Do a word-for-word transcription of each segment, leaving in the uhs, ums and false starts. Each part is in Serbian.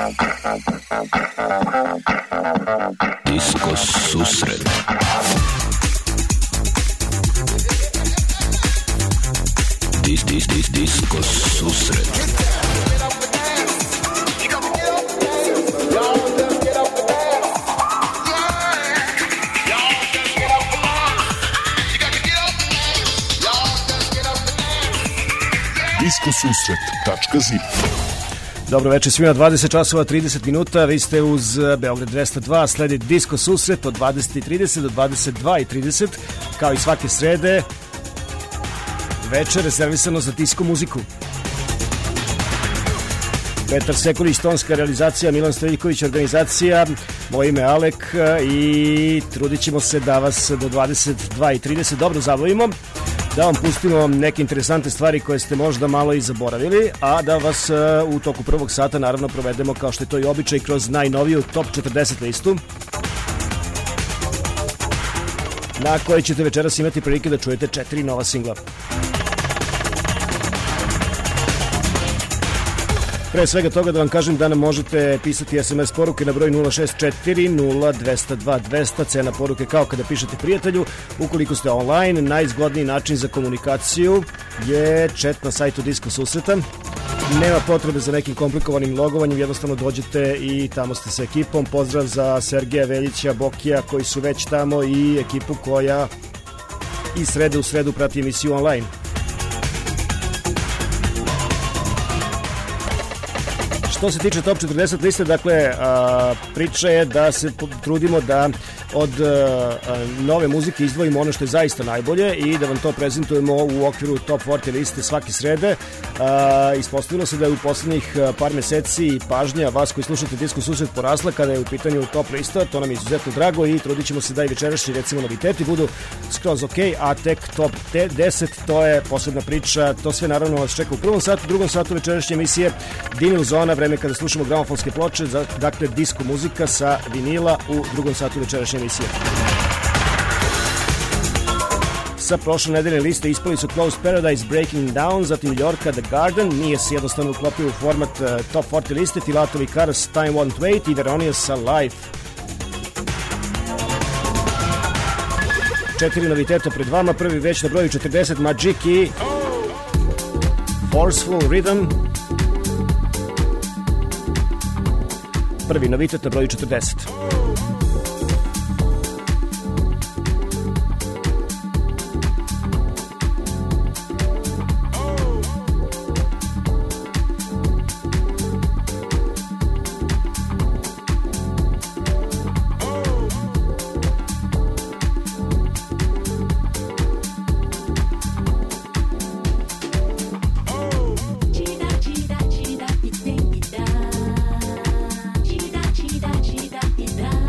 Disko susret. Dis, dis, dis, disko susret. disko susret tačka zip. Dobro večer svima, dvadeset časova trideset minuta, vi ste uz Beograd dvesta dva, sledi Disko susret od dvadeset i trideset do dvadeset dva i trideset, kao i svake srede, večer rezervisano za disko muziku. Petar Sekulić, tonska realizacija, Milan Stojiljković, organizacija, moje ime Alek i trudit ćemo se da vas do dvadeset dva i trideset dobro zabavimo, da vam pustimo neke interesantne stvari koje ste možda malo i zaboravili, a da vas u toku prvog sata naravno provedemo, kao što je to i običaj, kroz najnoviju top četrdeset listu, na kojoj ćete večeras imati prilike da čujete četiri nova singla. Pre svega toga da vam kažem da nam možete pisati es em es poruke na broj nula šest četiri nula dvesta dva dvesta, cena poruke kao kada pišete prijatelju. Ukoliko ste online, najzgodniji način za komunikaciju je chat na sajtu Disko susreta. Nema potrebe za nekim komplikovanim logovanjem, jednostavno dođete i tamo ste sa ekipom. Pozdrav za Sergeja, Veljića, Bokija koji su već tamo i ekipu koja iz srede u sredu prati emisiju online. Što se tiče top četrdeset liste, dakle, a, priča je da se trudimo da od a, nove muzike izdvojimo ono što je zaista najbolje i da vam to prezentujemo u okviru top četrdeset liste svake srede. A, ispostavilo se da je u poslednjih par meseci pažnja vas koji slušate Disko susret porasla kada je u pitanju top lista, to nam je izuzetno drago i trudit ćemo se da i večerašnji recimo noviteti budu skroz ok, a tek top deset, to je posebna priča, to sve naravno vas čeka u prvom satu, u drugom satu večerašnje emisije Vinil zona, vreme kada slušamo gramofonske ploče, dakle disko muzika sa vinila u drugom satu večerašnje emisije. Sa prošle nedelje liste ispali su Closed Paradise, Breaking Down, zatim Yorka, The Garden, nije se jednostavno uklopio u format uh, top četrdeset liste, Filatovi Cars, Time Won't Wait i Veronius sa Life. Četiri noviteta pred vama, prvi već na broju četrdeset, Majiki, Forceful Rhythm, prvi novitet na broju četrdeset. Da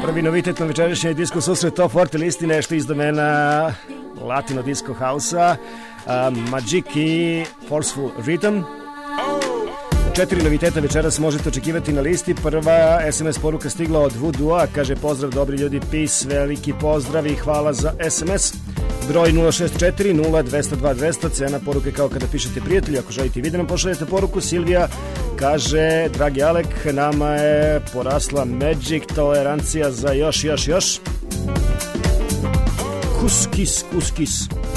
Prvi novitet na večerašnjoj Disco Susret Top četrdeset listi, nešto iz domena Latino Disco House-a, uh, Magic i Forceful Rhythm. Četiri noviteta večeras možete očekivati na listi. Prva es em es poruka stigla od Voodoo-a, kaže pozdrav dobri ljudi, peace, veliki pozdrav i hvala za es em es. Broj nula šest četiri nula dva nula dva dva nula, cena poruke kao kada pišete prijatelju, ako želite i vi da nam pošaljete poruku. Silvija kaže, dragi Alek, nama je porasla Magic, tolerancija za još, još, još. Kuskis, kuskis.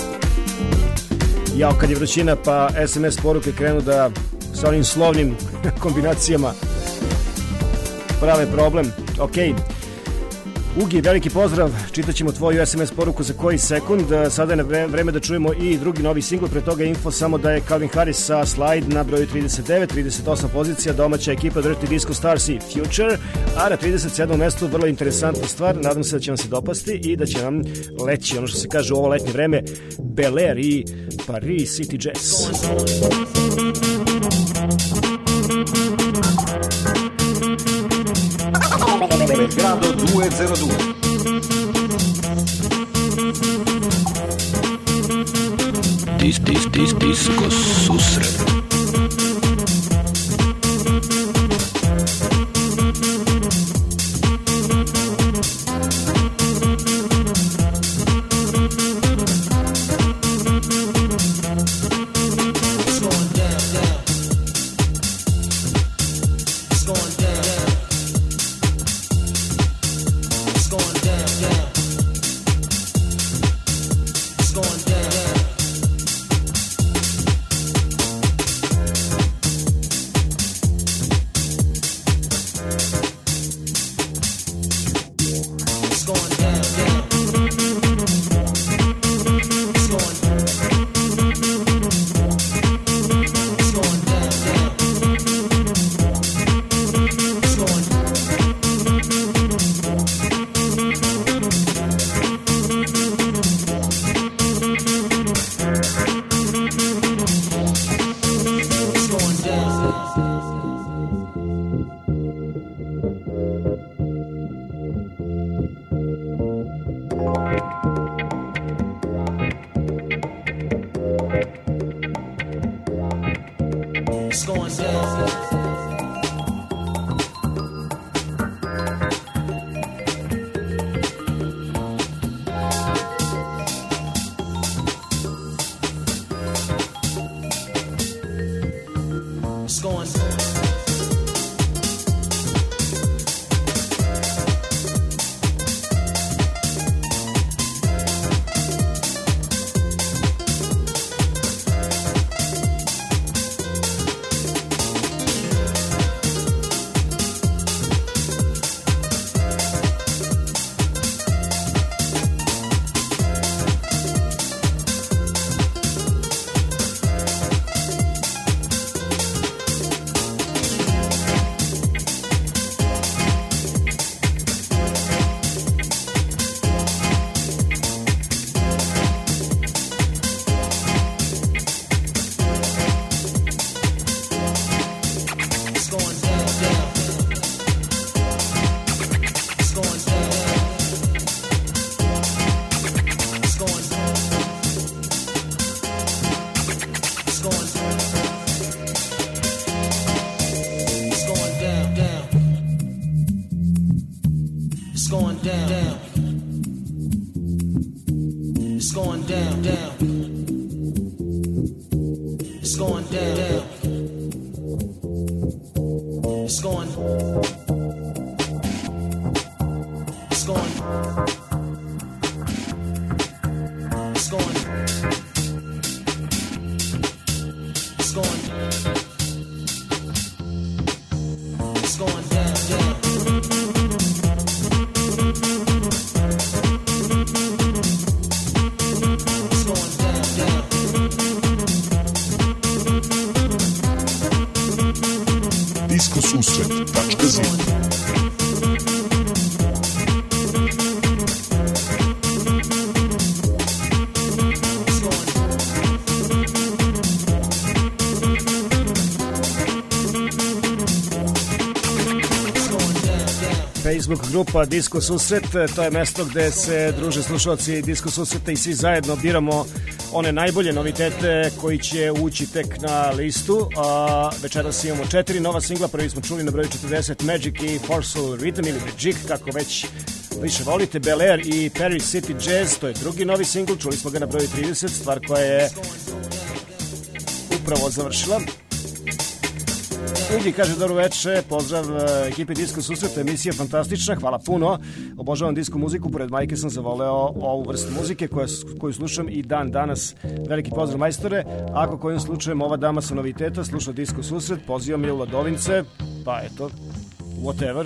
Jao, kad je vrućina pa es em es poruke krenu da sa onim slovnim kombinacijama prave problem. Okej. Ugi, veliki pozdrav, čitat ćemo tvoju es em es poruku za koji sekund. Sada je vreme da čujemo i drugi novi singl, pre toga info samo da je Calvin Harris sa Slide na broju trideset devet, trideset osam pozicija, domaća ekipa Dirty Disco Stars i Future, a na trideset sedmom mestu vrlo interesantna stvar, nadam se da će vam se dopasti i da će nam leći, ono što se kaže u ovo letnje vreme, Bel Air i Paris City Jazz. Belgrado duecentodue. Dis, dis, dis, disco susret. Susret tačka zet. Facebook grupa Disco Susret, to je mesto gde se druže slušalci Disco Susreta i svi zajedno biramo one najbolje novitete koji će ući tek na listu. A večeras imamo četiri nova singla, prvi smo čuli na broju četrdeset Magic i Forceful Rhythm ili Magic, kako već više volite, Bel Air i Paris City Jazz, to je drugi novi singl, čuli smo ga na broju trideset, stvar koja je upravo završila. Ugi kaže dobro veče, pozdrav ekipi Disco Susreta, emisija je fantastična, hvala puno, obožavam disco muziku, pored majke sam zavoleo ovu vrstu muzike koja, koju slušam i dan danas. Veliki pozdrav majstore, ako kojim slučajem ova dama sa noviteta sluša Disco Susret, pozivam je u Ladovince, pa eto, whatever.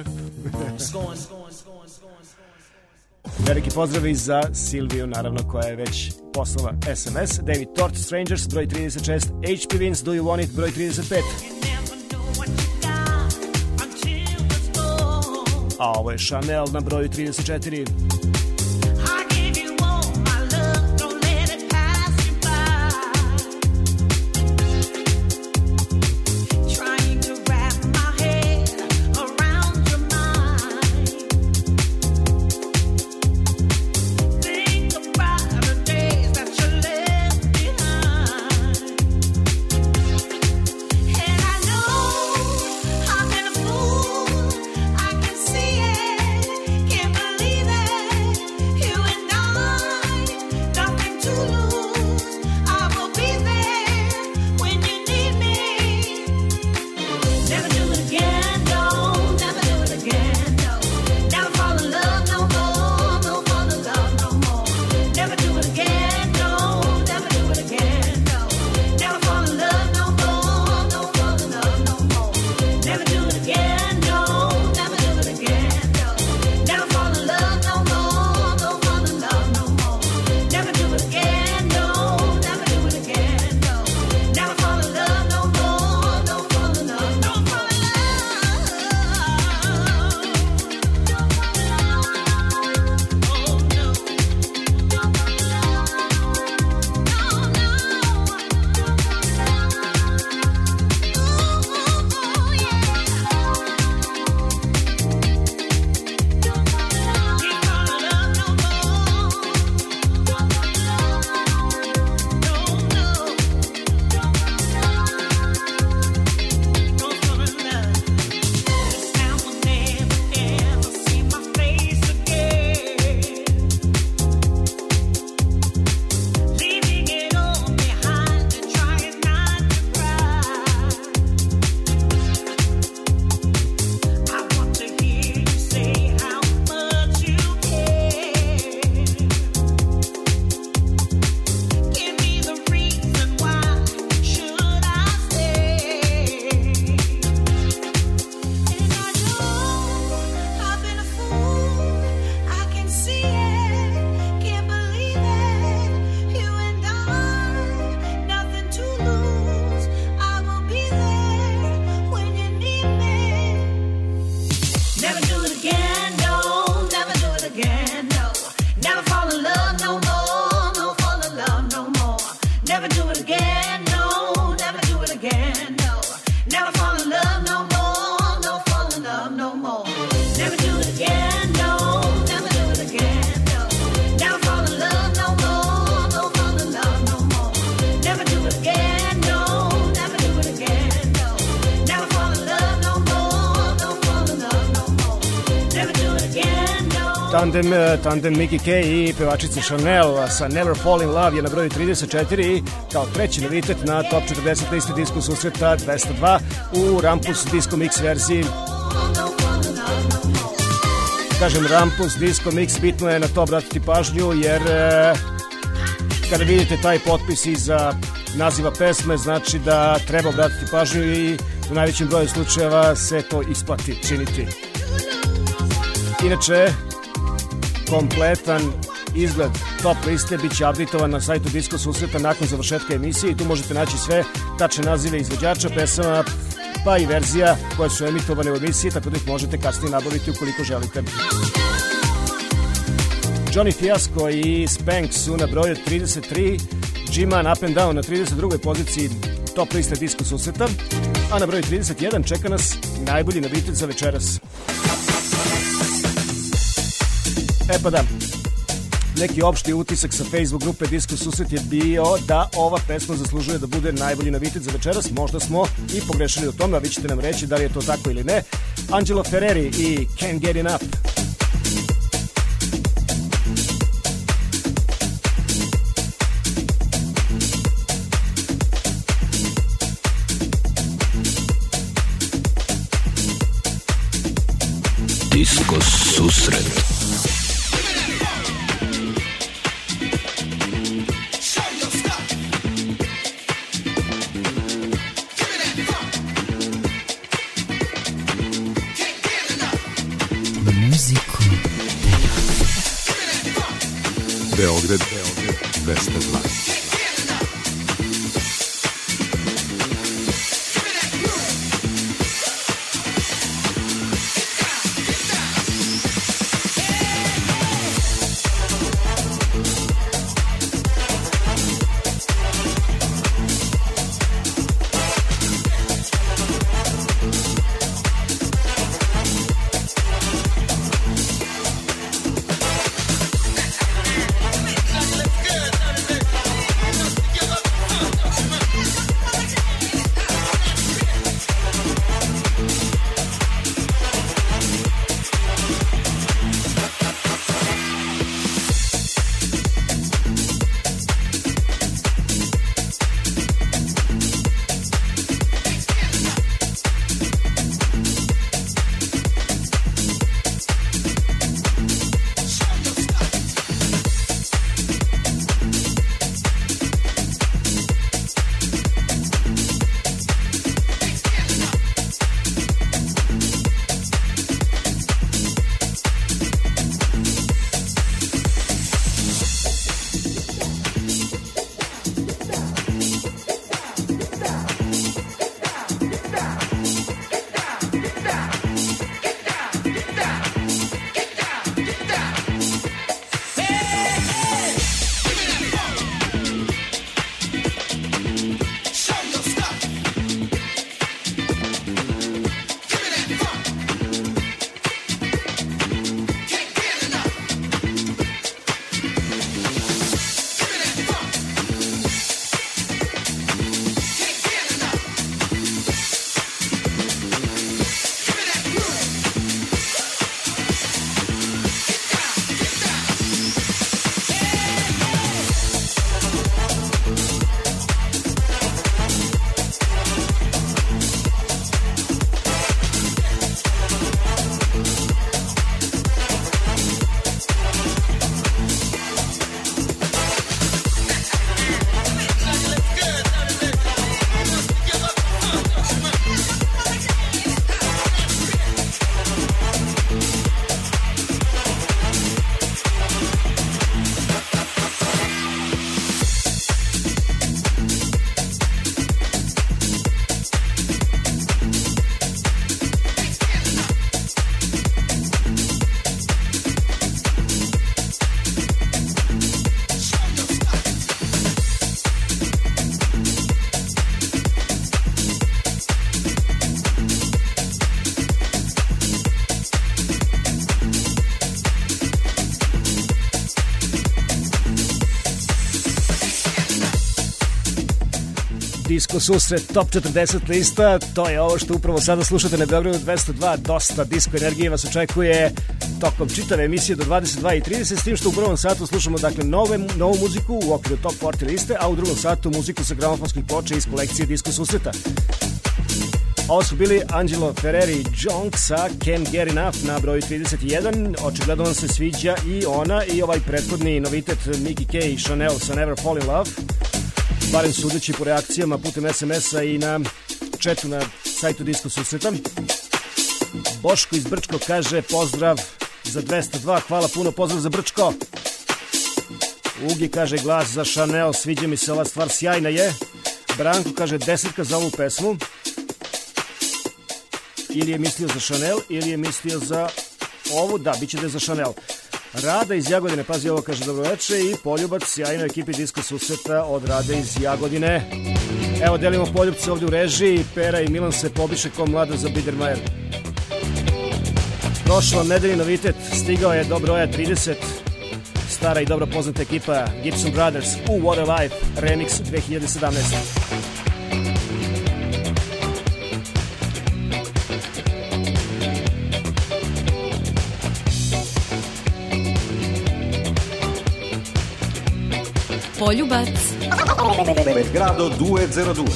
Veliki pozdrav i za Silviju, naravno, koja je već poslala S M S. David Tort, Strangers, broj trideset šest, H P Vince, Do You Want It, broj trideset pet. A ovo je Chanel na broju trideset četiri. Tandem, tandem Mickey K i pevačice Chanel sa Never Fall in Love je na broju trideset četiri i kao treći novitet na top četrdeset listi Disco Susreta dvesta dva u Rampus Disco Mix verziji. Kažem Rampus Disco Mix, bitno je na to obratiti pažnju jer e, kada vidite taj potpis iza naziva pesme znači da treba obratiti pažnju i u najvećem broju slučajeva se to isplati činiti. Inače, kompletan izgled top liste bit će updatetovan na sajtu Disco Susreta nakon završetka emisije i tu možete naći sve tačne nazive izvođača, pesama, pa i verzija koje su emitovane u emisiji, tako da ih možete kasnije nabaviti ukoliko želite. Johnny Fiasco i Spank su na broju trideset tri, G-Man Up and Down na trideset drugoj poziciji top liste Disco Susreta, a na broju trideset jedan čeka nas najbolji novitet za večeras. E pa da, neki opšti utisak sa Facebook grupe Disco Susret je bio da ova pesma zaslužuje da bude najbolji novitet za večeras. Možda smo i pogrešili u tome, a vi ćete nam reći da li je to tako ili ne. Angelo Ferreri i Can't Get Enough. Disco Susret. Beograd, Beograd, dvesta dva. Disco Susret Top četrdeset lista, to je ovo što upravo sada slušate na Beogradu dvesta dva, dosta disko energije vas očekuje tokom čitave emisije do dvadeset dva i trideset, s tim što u prvom satu slušamo dakle nove, novu muziku u okviru Top četrdeset liste, a u drugom satu muziku sa gramofonskih ploča iz kolekcije Disco Susreta. Ovo su bili Angelo Ferreri i Jonk sa Can't Get Enough na broju trideset jedan. Očigledno vam se sviđa i ona i ovaj prethodni novitet Mickey K i Chanel sa Never Fall in Love, barem sudeći po reakcijama putem es em es-a i na chatu na sajtu Disco Susreta. Boško iz Brčko kaže pozdrav za dvesta dva, hvala puno, pozdrav za Brčko. Ugi kaže glas za Chanel, sviđa mi se ova stvar, sjajna je. Branko kaže desetka za ovu pesmu. Ili je mislio za Chanel, ili je mislio za ovu, da, bit će da je za Chanel. Rada iz Jagodine, pazi ovo, kaže dobroveče, i poljubac sjajnoj ekipi Disco Susreta od Rade iz Jagodine. Evo, delimo poljubce ovdje u režiji, Pera i Milan se pobiše ko mlada za Biedermajer. Prošlo nedeljni novitet, stigao je do broja trideset, stara i dobro poznata ekipa Gibson Brothers u What a Life Remix dve hiljade sedamnaeste. Poljubac Belgrado due zero due.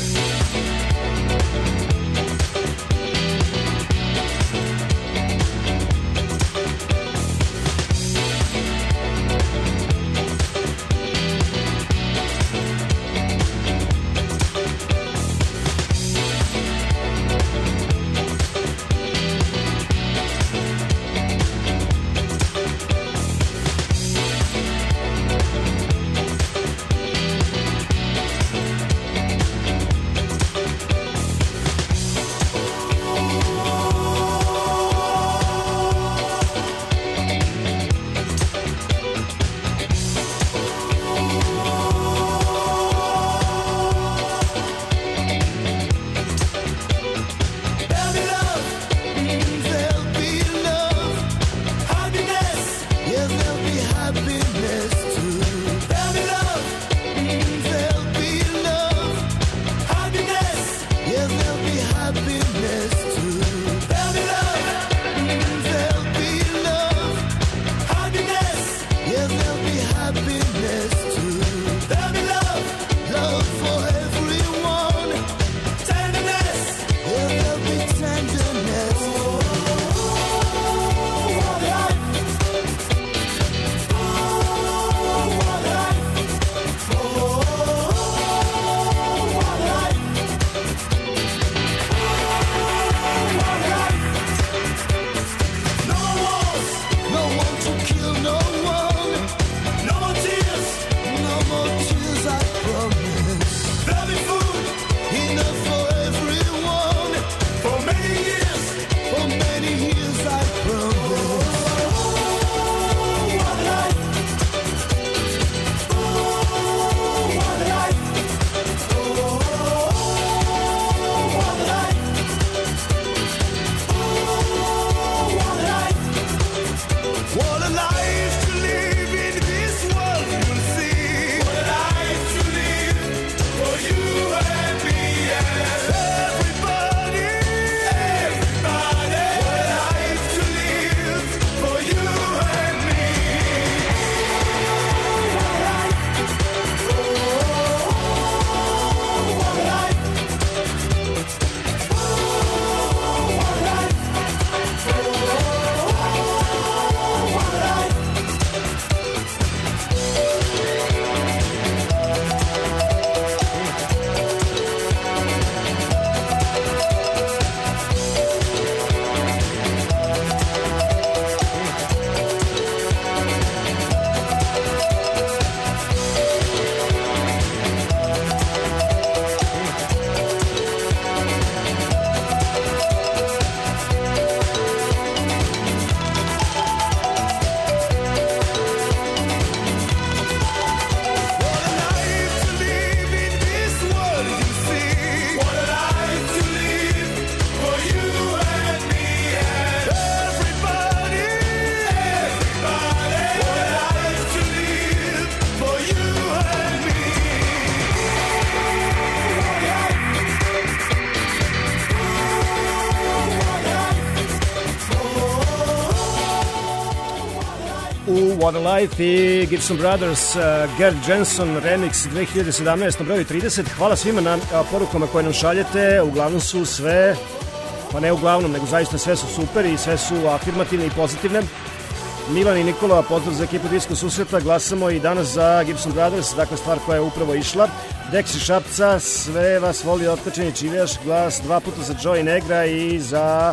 What a Life i Gibson Brothers, uh, Gerd Jenson Remix dve hiljade sedamnaeste na broju trideset. Hvala svima na a, porukama koje nam šaljete, uglavnom su sve, pa ne uglavnom, nego zaista sve su super i sve su afirmativne i pozitivne. Milan i Nikola, pozdrav za ekipu Disko susreta, glasamo i danas za Gibson Brothers, dakle stvar koja je upravo išla. Deksi Šapca, sve vas voli otkačeni čivijaš, glas dva puta za Joey Negra i za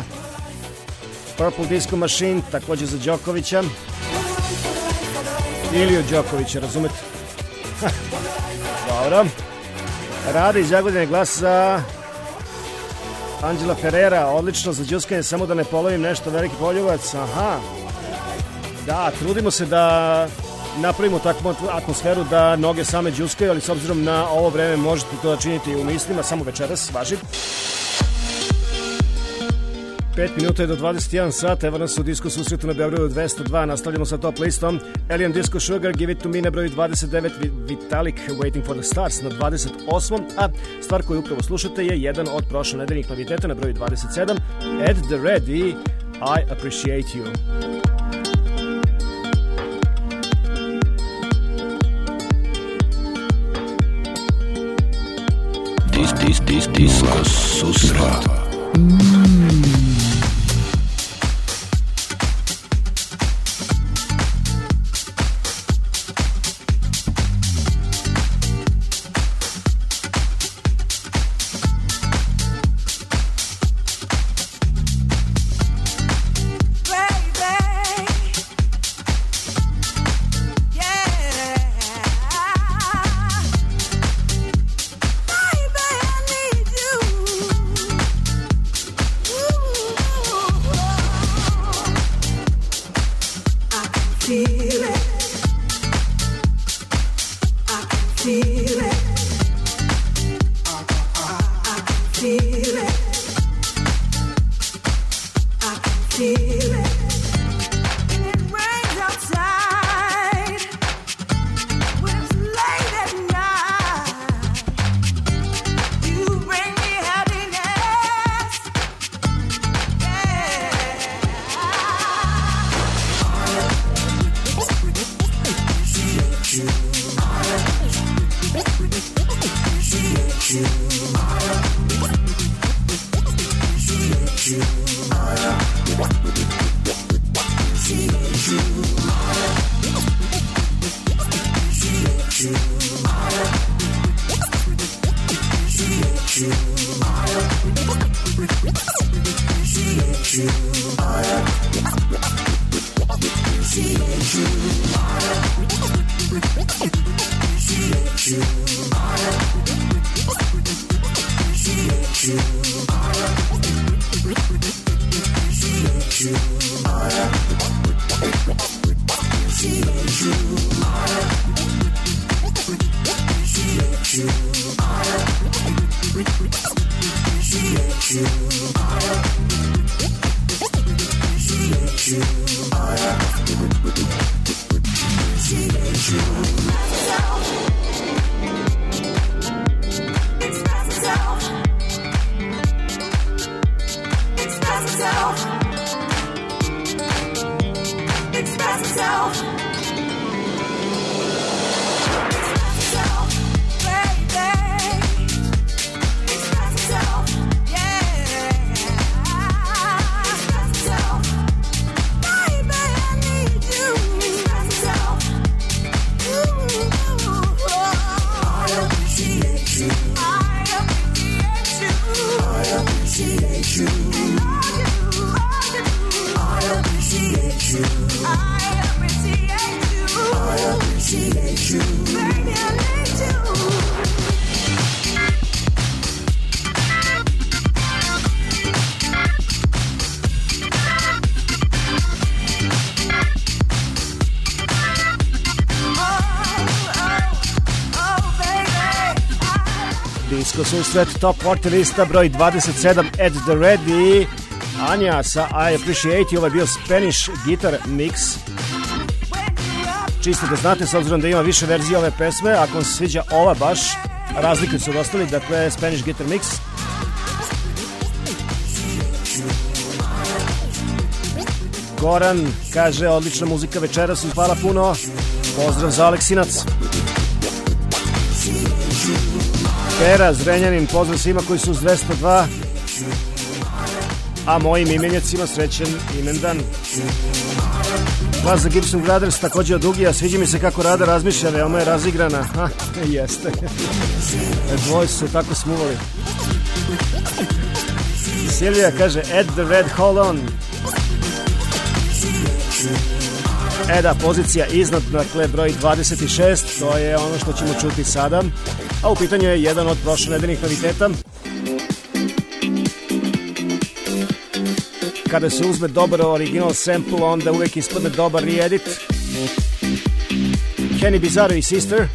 Purple Disco Machine, takođe za Đokovića. Iliju Đokovića, razumete? Dobro. Rade iz Jagodine, glas za Anđela Ferrera, odlično za džuskanje, samo da ne polovim nešto, veliki poljubac. Aha. Da, trudimo se da napravimo takvu atmosferu da noge same džuskaju, ali s obzirom na ovo vreme možete to da činite i u mislima, samo večeras, važi. pet minuta je do dvadeset jedan sat, evo nas u Disco susretu na Beogradu dvesta dva, nastavljamo sa top listom. Alien Disco Sugar, Give It To Me na broju dvadeset devet, Vitalik, Waiting For The Stars na dvadeset osmom, a stvar koju upravo slušate je jedan od prošle nedeljnih noviteta na broju dvadeset sedam, Ed The Red i I Appreciate You. Dis, dis, dis, disco susret. Susret top četrdeset lista broj dvadeset sedam, Ed The Red i Anja sa I Appreciate You. Ovo je bio Spanish Guitar Mix. Čisto da znate, s obzirom da ima više verzije ove pesme, ako vam se sviđa ova baš, razlike su ostali, dakle Spanish Guitar Mix. Goran kaže, odlična muzika večeras, hvala puno, pozdrav za Aleksinac. Pera Zrenjanin, pozdrav svima koji su uz dvesta dva, a mojim imenjacima srećen imendan. Glas za Gibson Brothers, također od Ugija, sviđa mi se kako Rada razmišlja, veoma je razigrana. Ha, jeste. Dvoje su se tako smuvali. Silvija kaže, Ed The Red, hold on. Eda, pozicija iznad, dakle broj dvadeset šest, to je ono što ćemo čuti sada. A u pitanju je jedan od prošle nedeljnih noviteta. Kada se uzme dobar original sample, onda uvek ispadne dobar re-edit. Kenny Bizarro i Sister,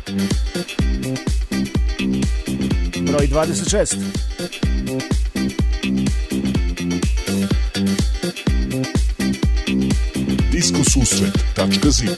broj dvadeset šest. Diskosusret tačka zip.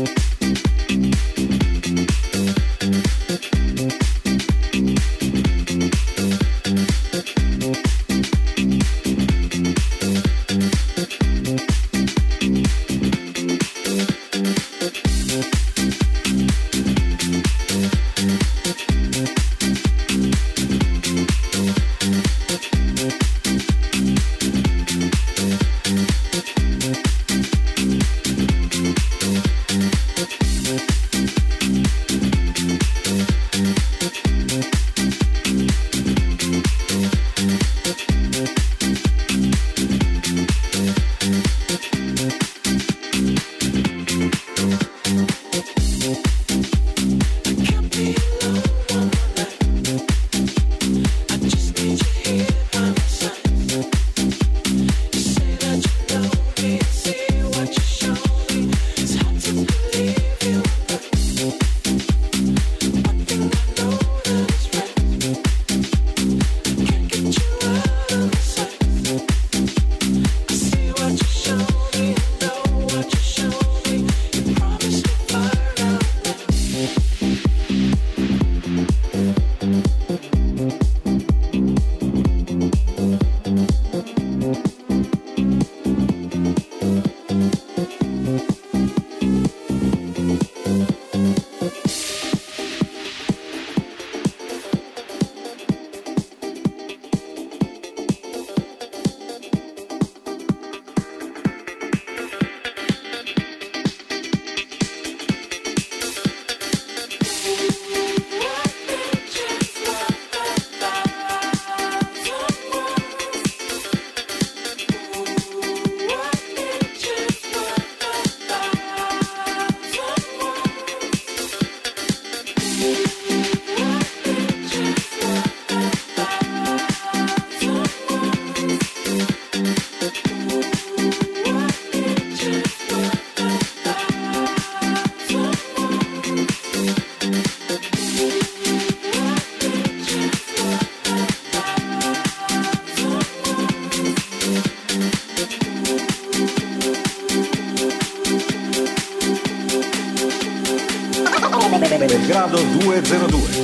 Belgrado duecentodue.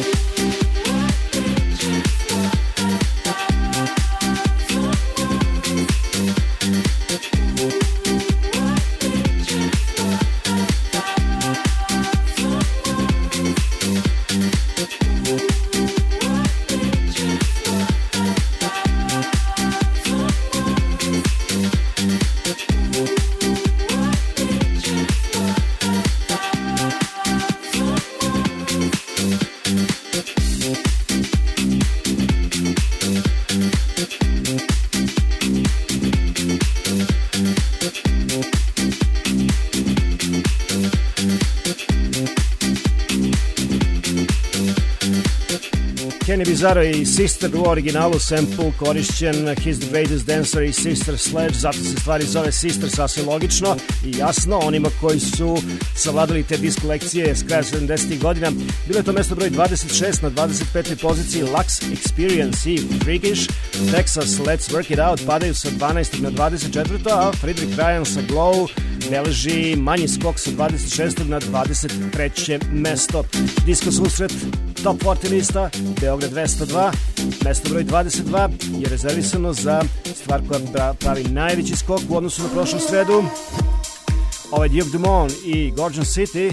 Kenny Bizzaro i Sister u originalu, sample korišćen He's the Greatest Dancer i Sister Sledge, zato se stvari zove Sister, sasvim logično i jasno onima koji su savladali te disko lekcije s kraja sedamdesetih godina. Bilo je to mesto broj dvadeset šest, na dvadeset petoj poziciji Lux Experience i Freakish. Texas Let's Work It Out padaju sa dvanaestog na dvadeset četvrto, a Friedrich Ryan sa Glow beleži manji skok sa dvadeset šestog na dvadeset treće mesto. Disko susret Top četrdeset lista, Beograd dvesta dva, mesto broj dvadeset dva je rezervisano za stvar koja pravi najveći skok u odnosu na prošlu sredu. Ovaj Duke Dumont i Gorgon City,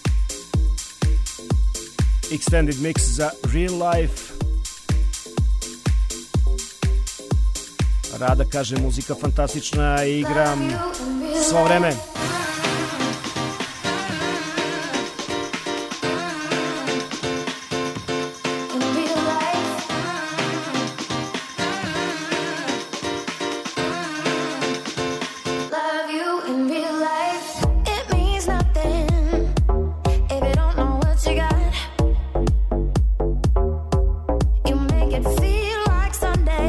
extended mix za Real Life. Rada kaže muzika fantastična, igram svo vreme.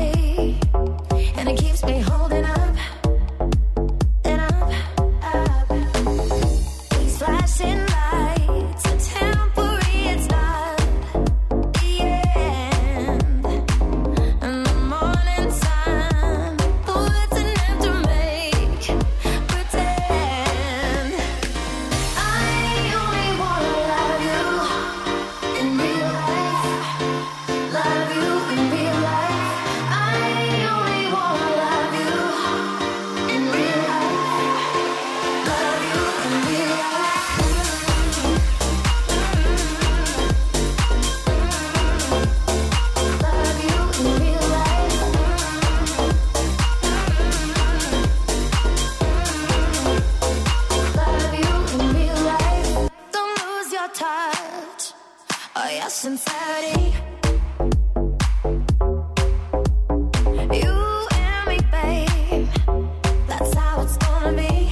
And it keeps me holding up and up, up. touch or your sincerity. You and me, babe, that's how it's gonna be.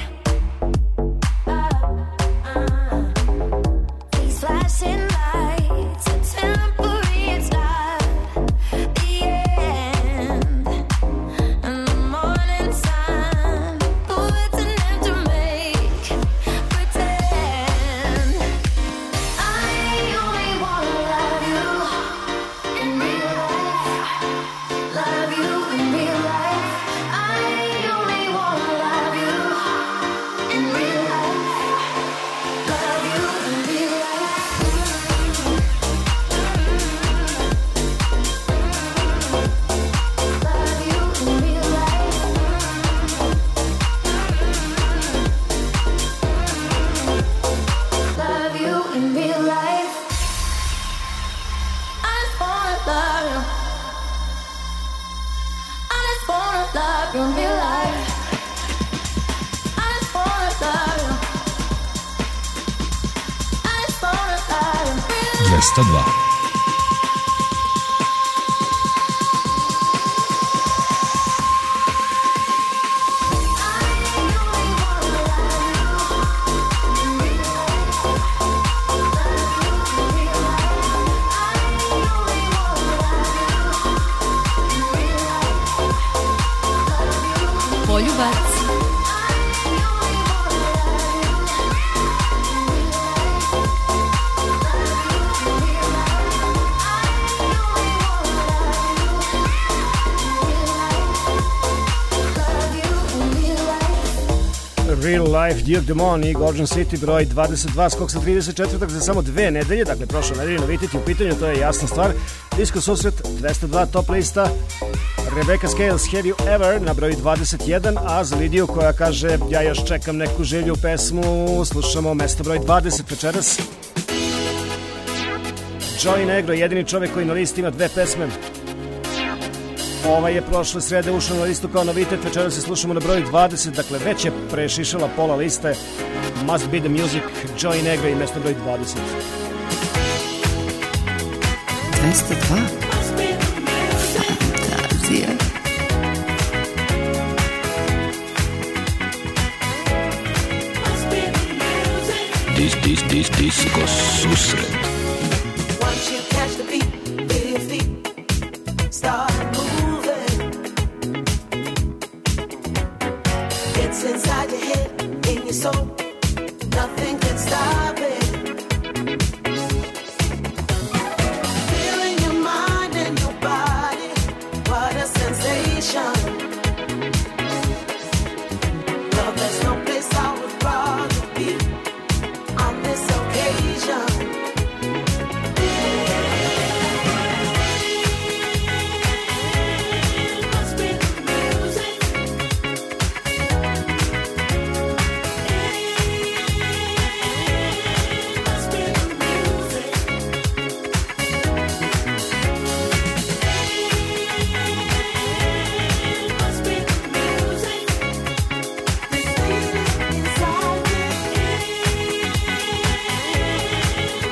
Uh, uh. These flashing lights are temporary, it's not the end. And the morning sun puts an end to make pretend. I only wanna love you in real life, love you in real life. I only wanna love you in real life, love you in real life. Love you in real life. Love you in real life. I just wanna love you. I just wanna love you in real life. I just wanna love you. I just wanna love you in real life. двести два. Poljubac. Real Life, Duke Dumont i Gorgon City broj dvadeset dva, skok sa trideset četvrtog za samo dve nedelje, dakle prošle nedelje noviteti u pitanju, to je jasna stvar. Disko susret dvesta dva top lista, Rebecca Scales, Have You Ever na broju dvadeset jedan, a za Lidiju koja kaže ja još čekam neku želju pesmu, slušamo mesto broj dvadeset večeras. Joey Negro, jedini čovjek koji na listi ima dve pesme. Ova je prošle srede ušla na listu kao novitet, večeras se slušamo na broju dvadeset, dakle već je prešišala pola liste. Must Be The Music, Joey Negro i mesto broj dvadeset. dvesta dva. Fantazija. Dis, dis, dis, disko susret. Once you catch the beat with your feet, start moving. It's inside your head, in your soul. Nothing can stop it. Feeling your mind and your body. What a sensation. Love, there's no place I would rather be on this occasion. Must be the music. Must be the music. Must be the music. This feeling inside me.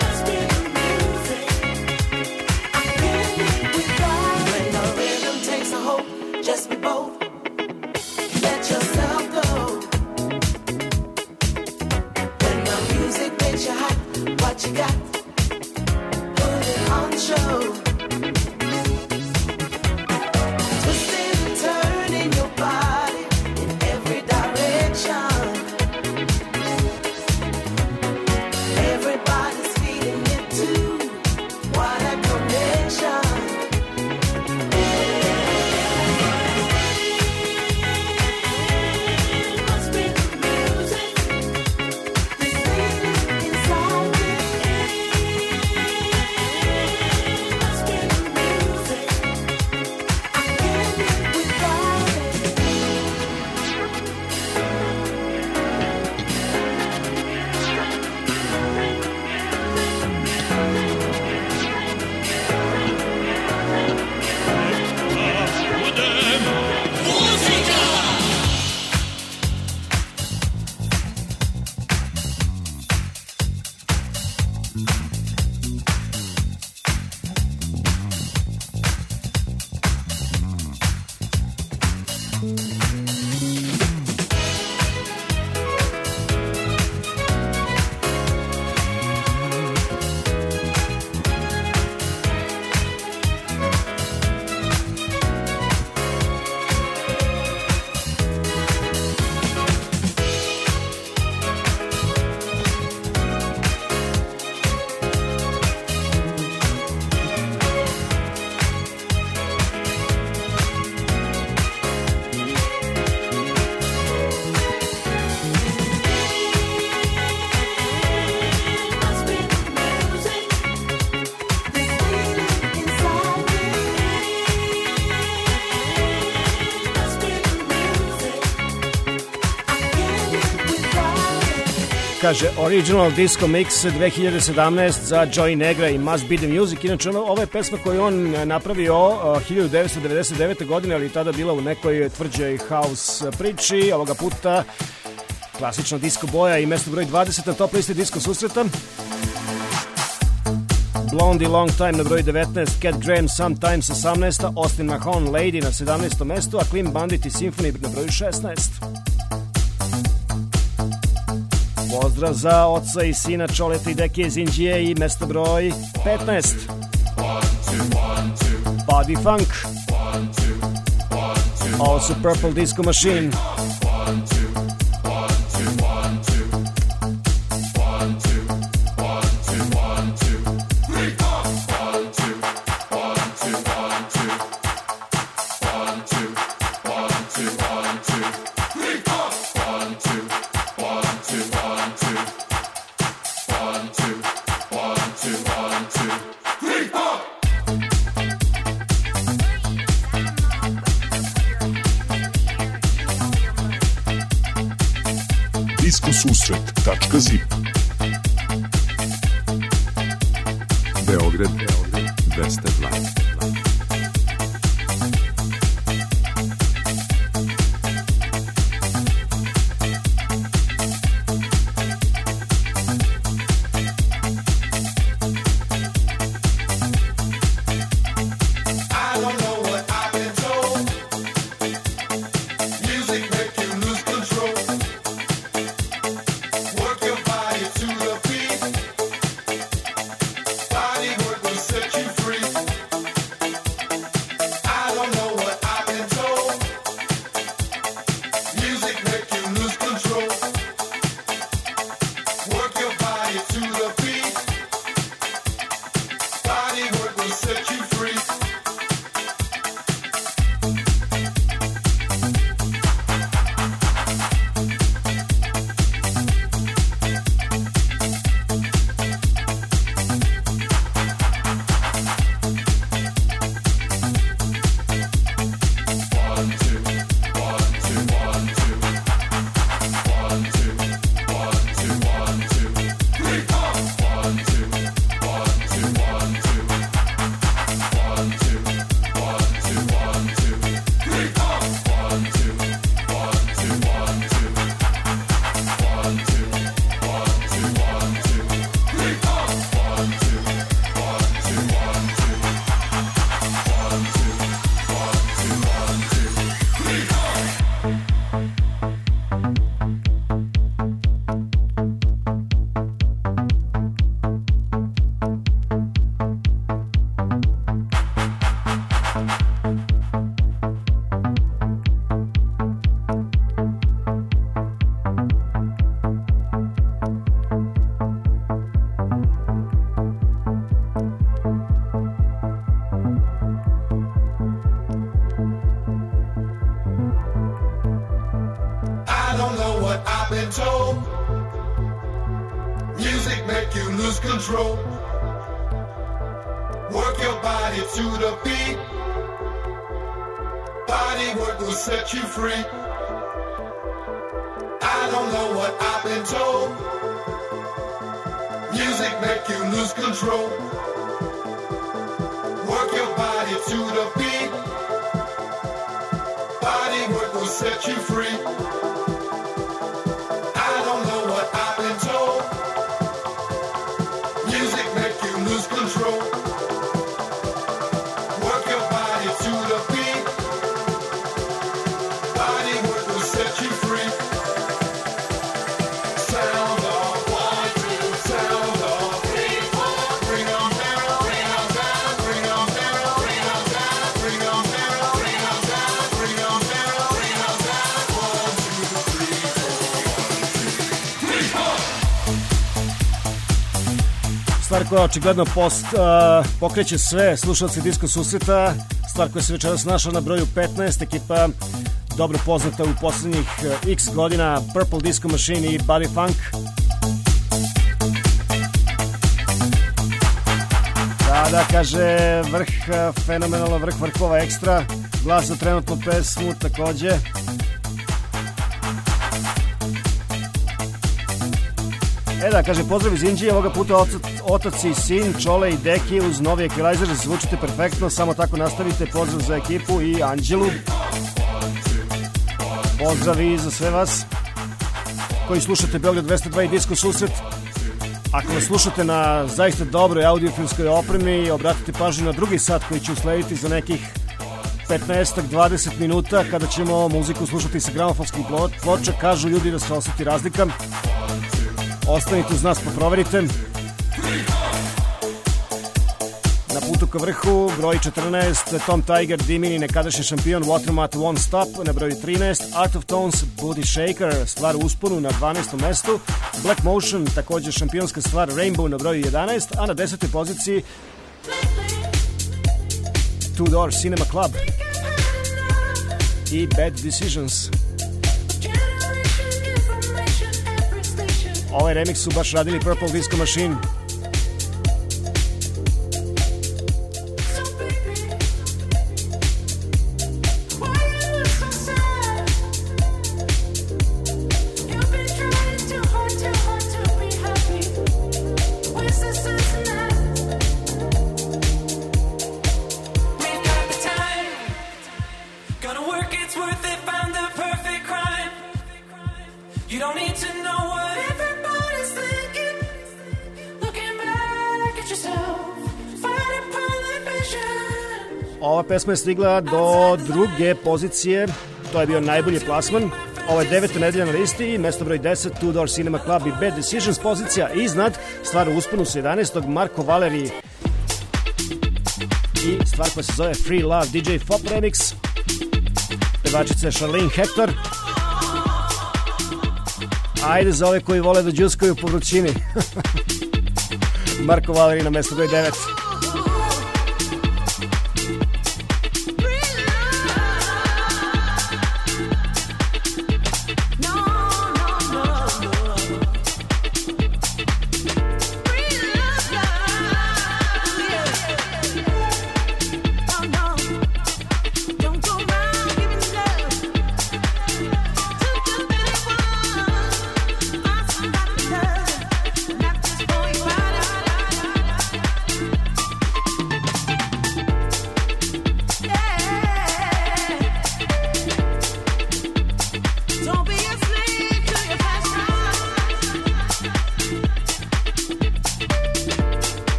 Kaže Original Disco Mix dve hiljade sedamnaeste za Joey Negra i Must Be The Music. Inače, ono, ovo je pesma koju on napravio uh, hiljadu devetsto devedeset devete. godine, ali tada bila u nekoj tvrđoj house priči. Ovoga puta klasična disco boja i mesto broj dvadeset na top listi disco susreta. Blondie Long Time na broj devetnaest, Cat Graham Sometimes osamnaesta, Austin Mahone Lady na sedamnaestom mestu, a Clean Bandit i Symphony na broju šesnaest. Pozdrav za oca i sina Čoleta i Deke iz Indije i mesto broj petnaest. Body Funk. Ovo su Purple Disco Machine. Susret.zip Beograd dvesta dva. music make you lose control. Work your body to the beat. Body work will set you free. Sound of one, two, sound of three, four. Bring on down, bring on down, bring on down, bring on down, bring on down, bring on down, bring on down, bring on down. One, two, three, four. One, two, three, four. Stvar koja očigledno post, uh, pokreće sve slušalci Disko susreta, stvar koja se večeras našla na broju petnaest, ekipa dobro poznata u poslednjih uh, x godina, Purple Disco Machine i Body Funk. Da, da, kaže, vrh, uh, fenomenalno, vrh vrhova ekstra, glas za trenutnu pesmu takođe. E da, kaže, pozdrav iz Inđije, ovoga puta otac, otac i sin, Čole i Deki uz novi ekvalizer, zvučite perfektno, samo tako nastavite, pozdrav za ekipu i Anđelu. Pozdrav i za sve vas koji slušate Beograd dvesta dva i Disko susret. Ako nas slušate na zaista dobroj audiofilskoj opremi, obratite pažnju na drugi sat koji će uslediti za nekih petnaest do dvadeset minuta kada ćemo muziku slušati sa gramofonskih ploča. Kažu ljudi da se osjeti razlika. Ostanite uz nas pa proverite. Na putu ka vrhu broj četrnaest Tom Tiger, Dimini, nekadašnji šampion Watermat One Stop. Na broju trinaest Art of Tones, Booty Shaker, stvar u usponu na dvanaestom mestu. Black Motion, također šampionska stvar Rainbow na broju jedanaest, a na desetoj poziciji Two Door Cinema Club i Bad Decisions. Ovaj remix su baš radili Purple Disco Machine. Ova pesma je stigla do druge pozicije, to je bio najbolji plasman. Ovo je deveta nedelja na listi i mesto broj deset Two Door Cinema Club i Bad Decisions, pozicija iznad, stvar u usponu sa jedanaestog Marko Valeri i stvar koja se zove Free Love, D J Fop Remix, pevačica Charlene Hector. Ajde za ove koji vole da džuskaju po vrućini. Marko Valeri na mesto broj devet.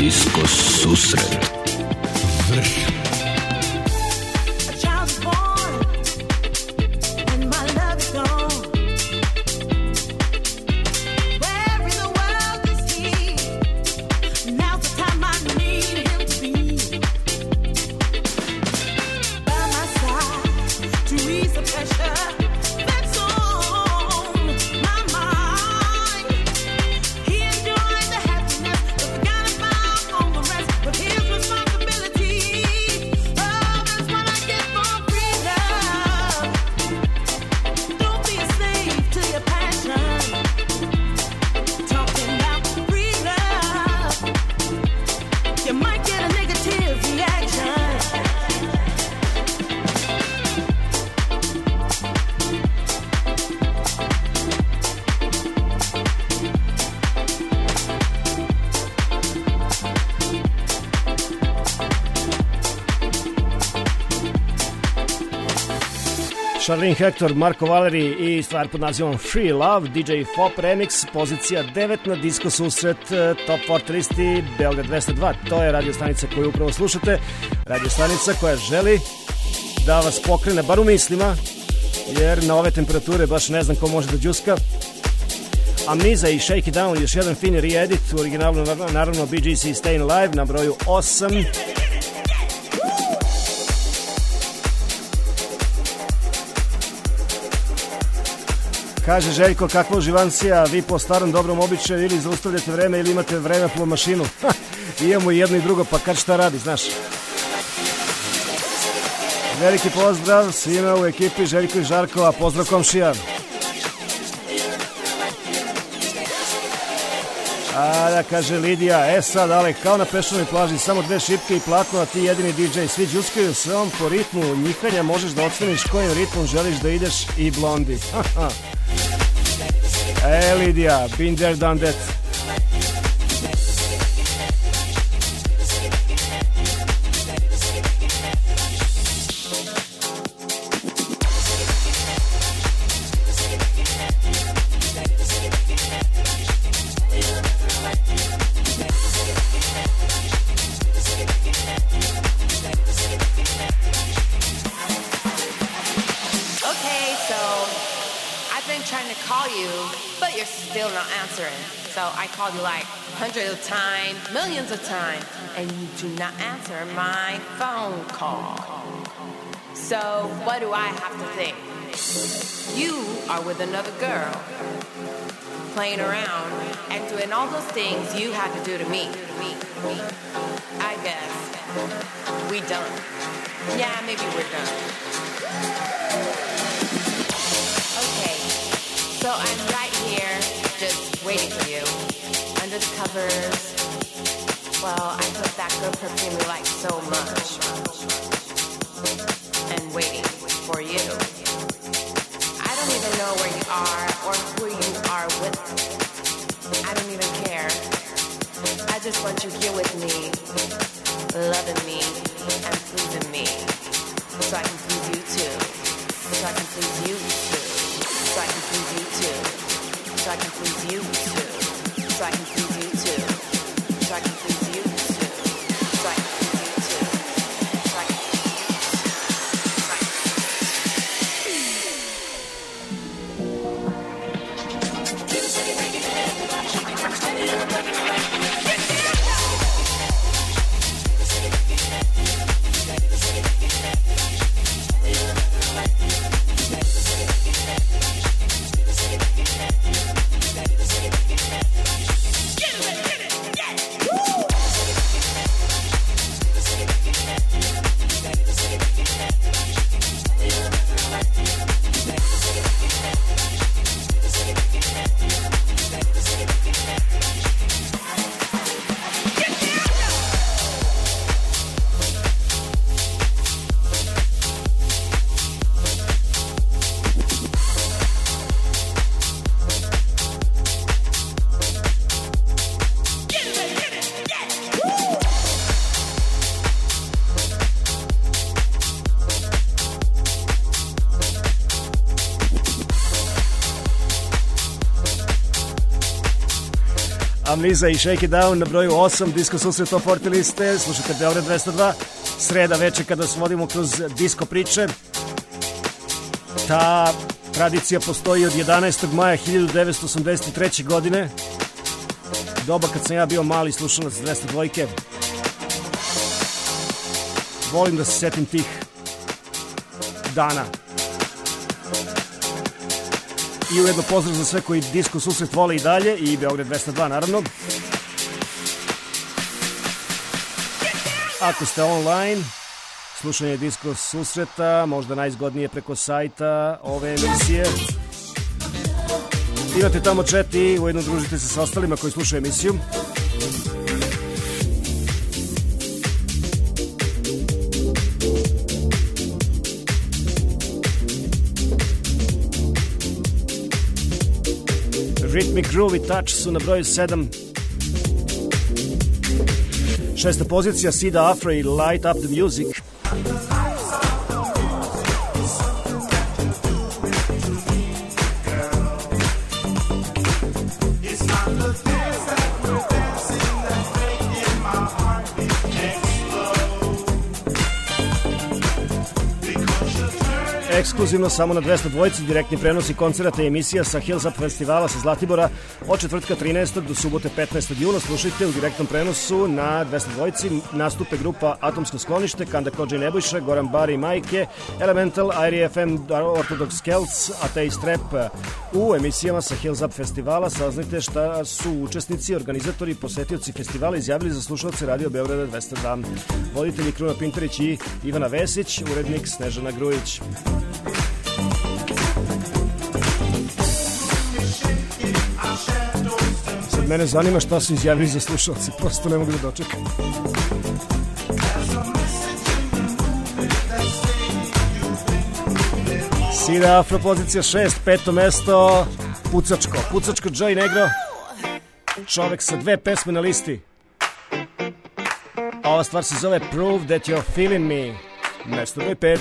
Disco susret. A child is born, and my love is gone. Where in the world is he? Now's the time I need him to be by my side to ease the pressure that's on my mind. He enjoyed the happiness, but forgot about all the rest. But his responsibility, oh, that's what I get for free love. Don't be a slave to your passion. Talking about free love, you might get a negative reaction. Charlene Hector, Marko Valeri i stvar pod nazivom Free Love, D J Fop Remix, pozicija devet na Disco susret eh, Top četiristo listi Beograd dvesta dva. To je radio stanica koju upravo slušate, radio stanica koja želi da vas pokrene, bar u mislima, jer na ove temperature baš ne znam ko može da džuska. Amniza i Shake It Down, još jedan fini re-edit, u originalu naravno B G C Staying Alive na broju osam. Kaže Željko, kakva uživancija, vi po starom dobrom običaju ili zaustavljate vreme ili imate vreme po mašinu. Imamo i jedno i drugo, pa kad šta radi, znaš. Veliki pozdrav svima u ekipi, Željko i Žarko, a pozdrav komšija. A da, kaže Lidija, e sad, ale, kao na peščanoj plaži, samo dve šipke i platno, a ti jedini D J. Svi džuskaju se on po ritmu njihanja, možeš da oceniš kojim ritmom želiš da ideš i blondi. E, Lidija, been there, done that. Okay, so I've been trying to call you, but you're still not answering. So I called you like hundreds of times, millions of times, and you do not answer my phone call. So what do I have to think? You are with another girl, playing around and doing all those things you had to do to me. I guess we done. Yeah, maybe we're done. Okay, so I'm right here, just waiting for you, under the covers. Well, I put that good perfume you like so much, and waiting for you. I don't even know where you are or who you are with. I don't even care. I just want you here with me, loving me and pleasing me, so I can please you too. So I can please you too. So I can please you too. So I can please you too. So I can please you too. So I can please you too. So I can please you too. So I can please you Amniza i Shake It Down na broju osam, Disko susret Top četrdeset liste, slušate Beograd dvesta dva, sreda veče kada se vodimo kroz disko priče. Ta tradicija postoji od jedanaestog maja hiljadu devetsto osamdeset treće. godine, doba kad sam ja bio mali slušalac dvesta dva. Volim da se setim tih dana. I ujedno pozdrav za sve koji disko susret vole i dalje i Beograd dvesta dva naravno. Ako ste online, slušanje disko susreta, možda najzgodnije preko sajta ove emisije. Imate tamo chat i ujedno družite se sa ostalima koji slušaju emisiju. Rhythmic Groovy Touch su na broju sedam. Šesta pozicija Sida Afro i Light Up the Music. Ekskluzivno samo na dvesta dva direktni prenosi koncerata i emisija sa Hills Up festivala sa Zlatibora od četvrtka trinaestog do subote petnaestog juna. Slušajte u direktnom prenosu na dvesta dva nastupe grupa Atomsko sklonište, Kanda Kođa i Nebojša, Goran Bari i Majke, Elemental, I R F M, Orthodox Celts, Ateist Rap. U emisijama sa Hills Up festivala saznajte šta su učesnici, organizatori, posetioci festivala izjavili za slušalce Radio Beograda dvesta dva. Voditelji Kruna Pintarić i Ivana Vesić, urednik Snežana Grujić. Sad mene zanima šta su izjavili za slušalci, prosto ne mogu da dočekam. Sida Afro pozicija šest, peto mesto Pucačko, Pucačko Joy Negro, čovek sa dve pesme na listi. A ova stvar se zove Prove That You're Feeling Me, mesto broj pet.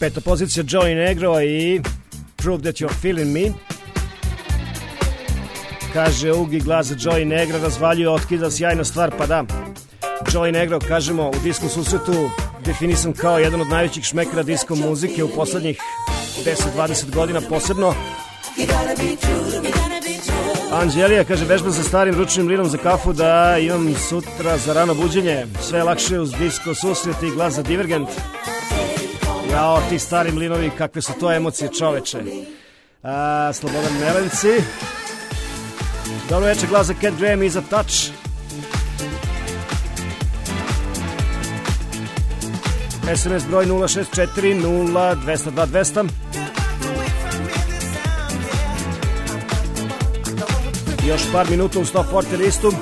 Peta pozicija Joey Negro i Prove That You're Feeling Me. Kaže Ugi, glas za Joey Negro razvaljuje, otkida sjajna stvar, pa da. Joey Negro, kažemo, u disco susretu definisan kao jedan od najvećih šmekera disco muzike u poslednjih deset do dvadeset godina posebno. Anđelija kaže, vežba sa starim ručnim linom za kafu da imam sutra za rano buđenje. Sve je lakše uz disco susret i glas za Divergent. Jao, ti starim linovi, kakve su to emocije, čoveče. A, Slobodan Melenci. Dobro večer, glas za Cat Graham i za Touch. S M S broj nula šest četiri nula dva nula dva dva nula nula. Još par minuta u sto četrdeset listu.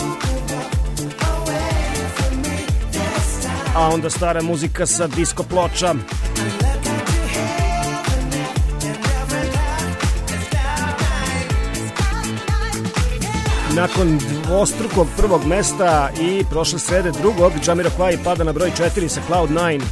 A onda stara muzika sa disco ploča. Nakon dvostrukog prvog mesta i prošle srede drugog, Jamiroquai pada na broj četiri sa Cloud nine.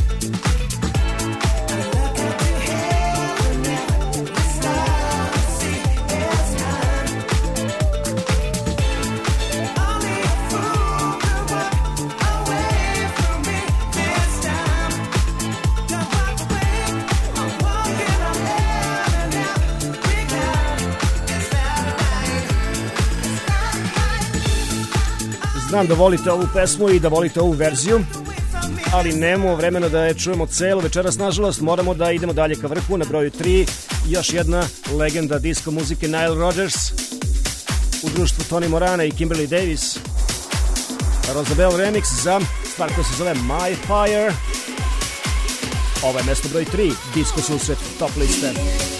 Znam da volite ovu pesmu i da volite ovu verziju, ali nemamo vremena da je čujemo celo večeras, nažalost. Moramo da idemo dalje ka vrhu. Na broju tri još jedna legenda disco muzike, Nile Rodgers u društvu Tony Morana i Kimberly Davis. Rosabelle remix za stvar koja se zove My Fire. Ovo je mesto broj tri, disco susret top liste.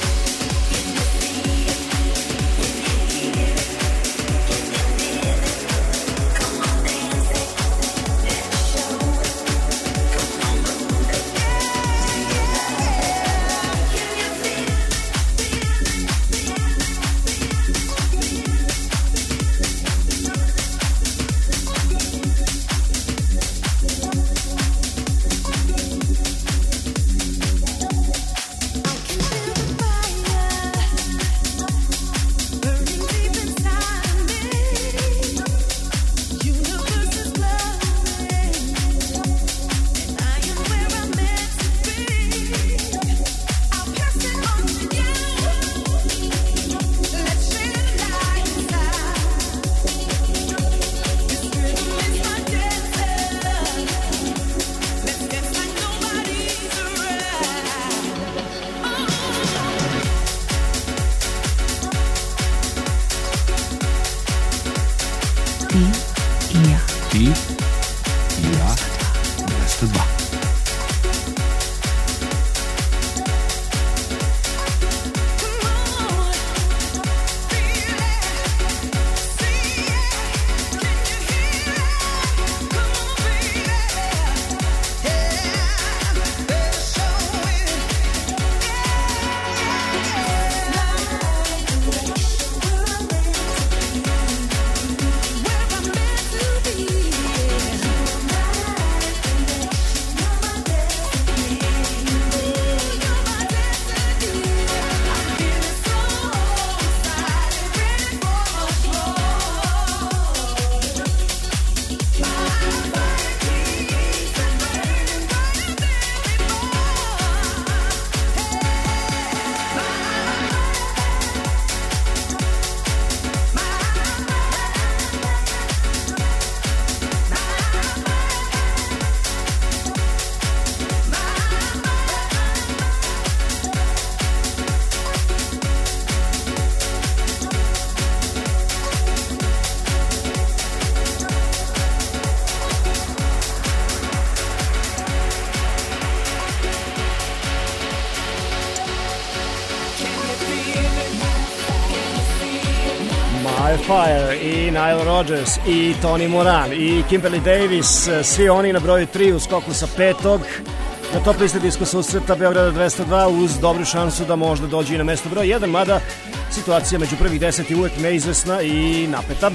Fire i Nile Rodgers i Tony Moran i Kimberly Davis, svi oni na broju tri u skoku sa petog na top liste disko susreta Beograda dvesta dva, uz dobru šansu da možda dođe i na mesto broj jedan, mada situacija među prvih deset je uvek neizvesna i napeta.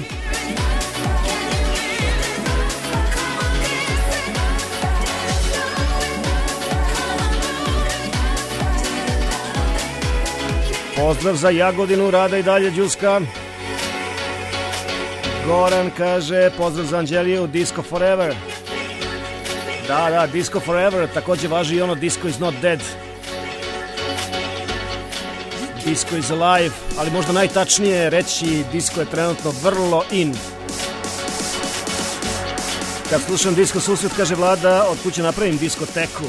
Pozdrav za Jagodinu, Rada i dalje Đuska. Goran kaže, pozdrav za Anđeliju, Disco Forever. Da, da, Disco Forever, takođe važi i ono Disco is not dead. Disco is alive, ali možda najtačnije reći disco je trenutno vrlo in. Kad slušam Disco susret, kaže Vlada, od kuće napravim diskoteku.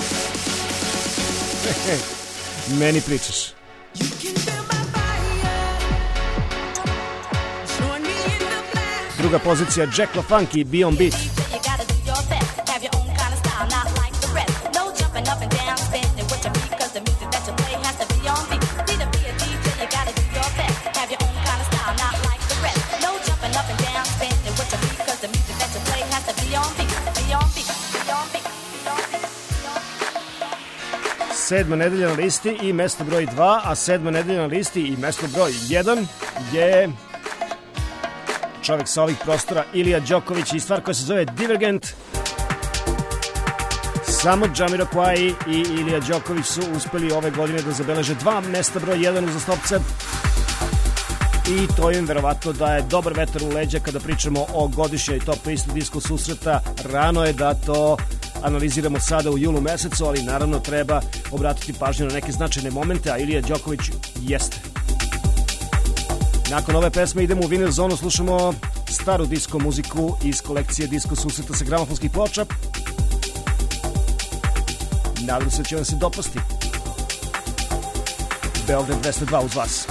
Meni pričaš. Druga pozicija, Jack LaFunky, Be On Beat. Sedma nedelja na listi i mesto broj dva, a sedma nedelja na listi i mesto broj jedan je čovjek sa ovih prostora, Ilija Đoković, i stvar koja se zove Divergent. Samo Jamiroquai i Ilija Đoković su uspeli ove godine da zabeleže dva mesta broj jedan uzastopce i to im verovatno daje dobar vetar u leđa kada pričamo o godišnjoj top listi disko susreta. Rano je da to analiziramo sada u julu mesecu, ali naravno treba obratiti pažnju na neke značajne momente, a Ilija Đoković jeste. Nakon ove pesme idemo u vinil zonu, slušamo staru disko muziku iz kolekcije disko susreta sa gramofonskih ploča. Nadam se da će vam se dopasti. Beograd dvesta dva uz vas.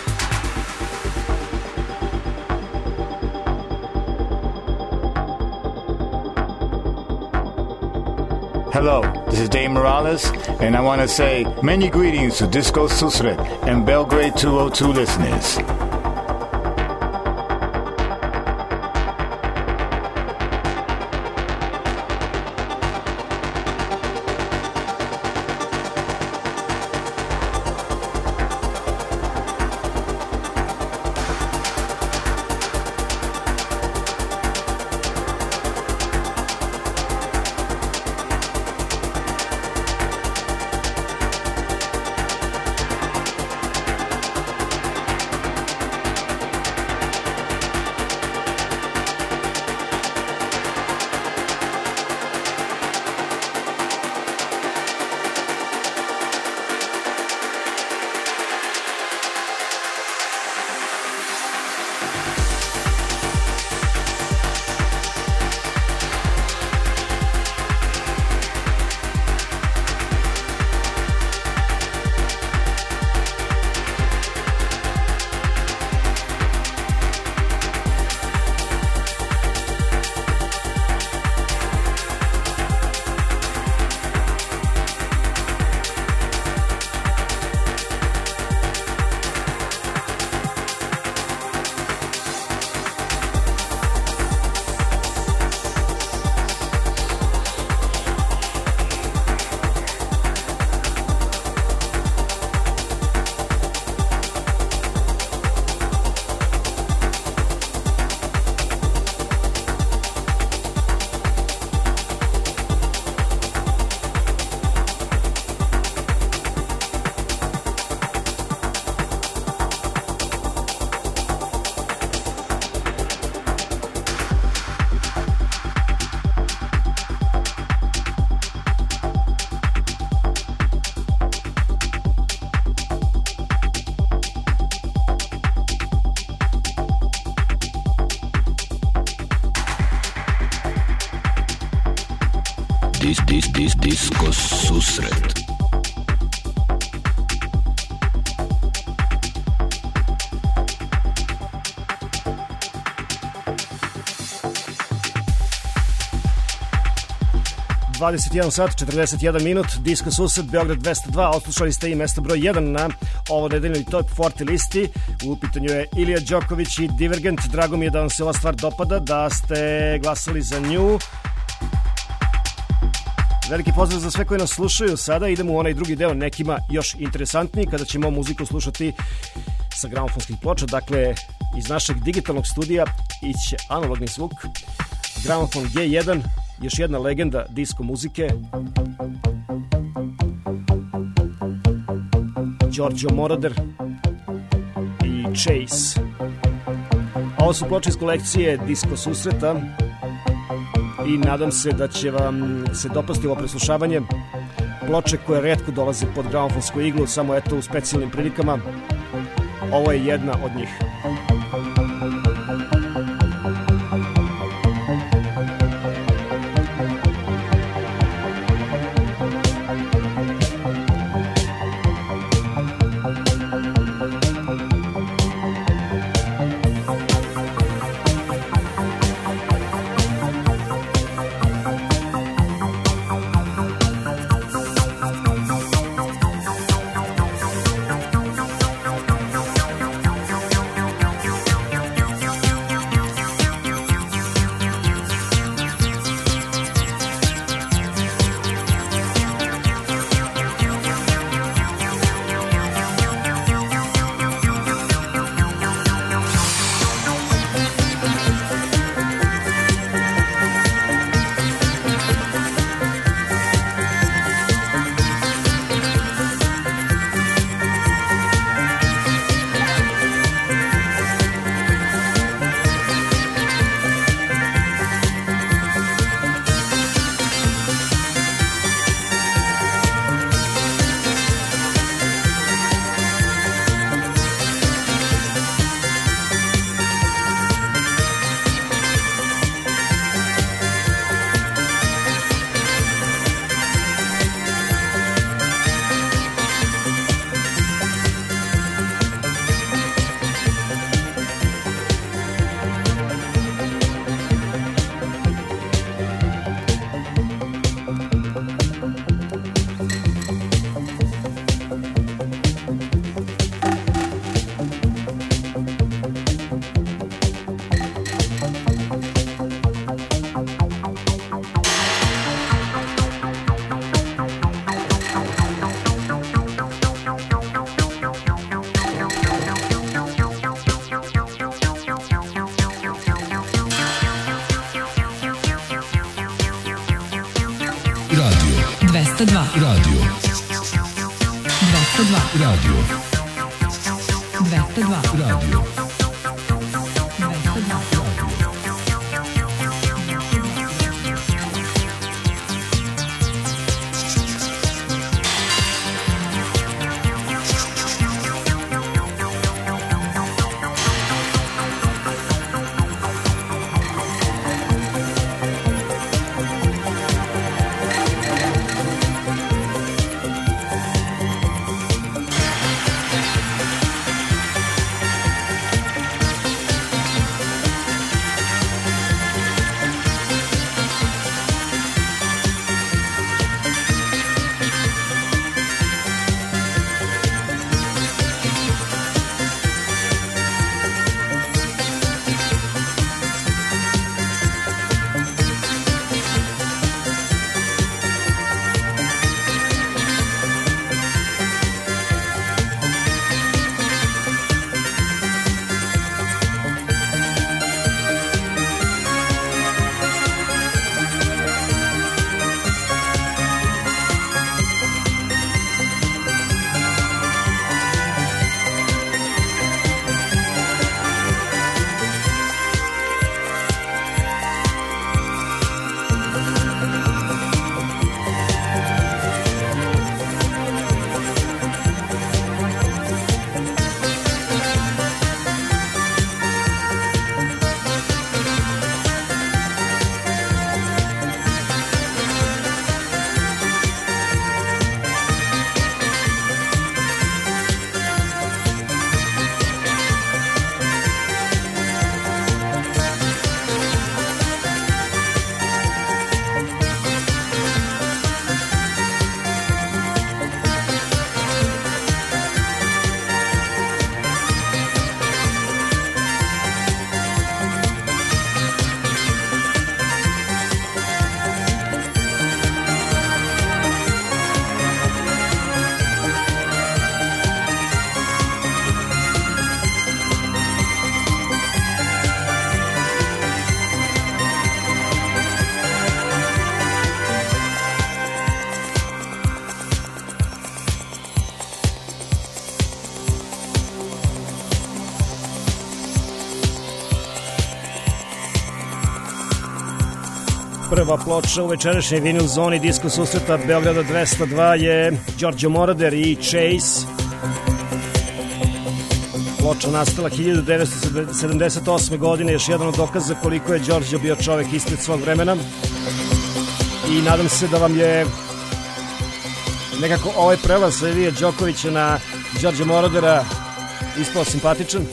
Hello, this is Dave Morales, and I want to say many greetings to Disco Susret and Belgrade two oh two listeners. Dis, dis, dis, disko susret. dvadeset jedan sat, četrdeset jedan minut, disko susret, Beograd dvesta dva, oslušali ste i mesto broj jedan na ovo nedeljnoj top četrdeset listi. U pitanju je Ilija Đoković i Divergent. Drago mi je da vam se ova stvar dopada, da ste glasali za nju. Veliki pozdrav za sve koji nas slušaju. Sada idemo u onaj drugi deo, nekima još interesantniji, kada ćemo muziku slušati sa gramofonskih ploča. Dakle, iz našeg digitalnog studija iće analogni zvuk. Gramofon G jedan, još jedna legenda disko muzike. Giorgio Moroder i Chase. Ovo su ploče iz kolekcije Disco Susreta i nadam se da će vam se dopasti ovo preslušavanje. Ploče koje retko dolaze pod gramofonsku iglu, samo eto u specijalnim prilikama. Ovo je jedna od njih. dvesta dva. Radio. dvesta dva. Radio. dvesta dva. Radio. dvesta dva. Prva ploča u večerašnjoj vinil zoni disko susreta Beograda dvesta dva je Giorgio Moroder i Chase. Ploča nastala hiljadu devetsto sedamdeset osme. godine, još jedan od dokaza koliko je Giorgio bio čovek ispred svog vremena. I nadam se da vam je nekako ovaj prelaz Evije Đokovića na Giorgio Morodera ispao simpatičan.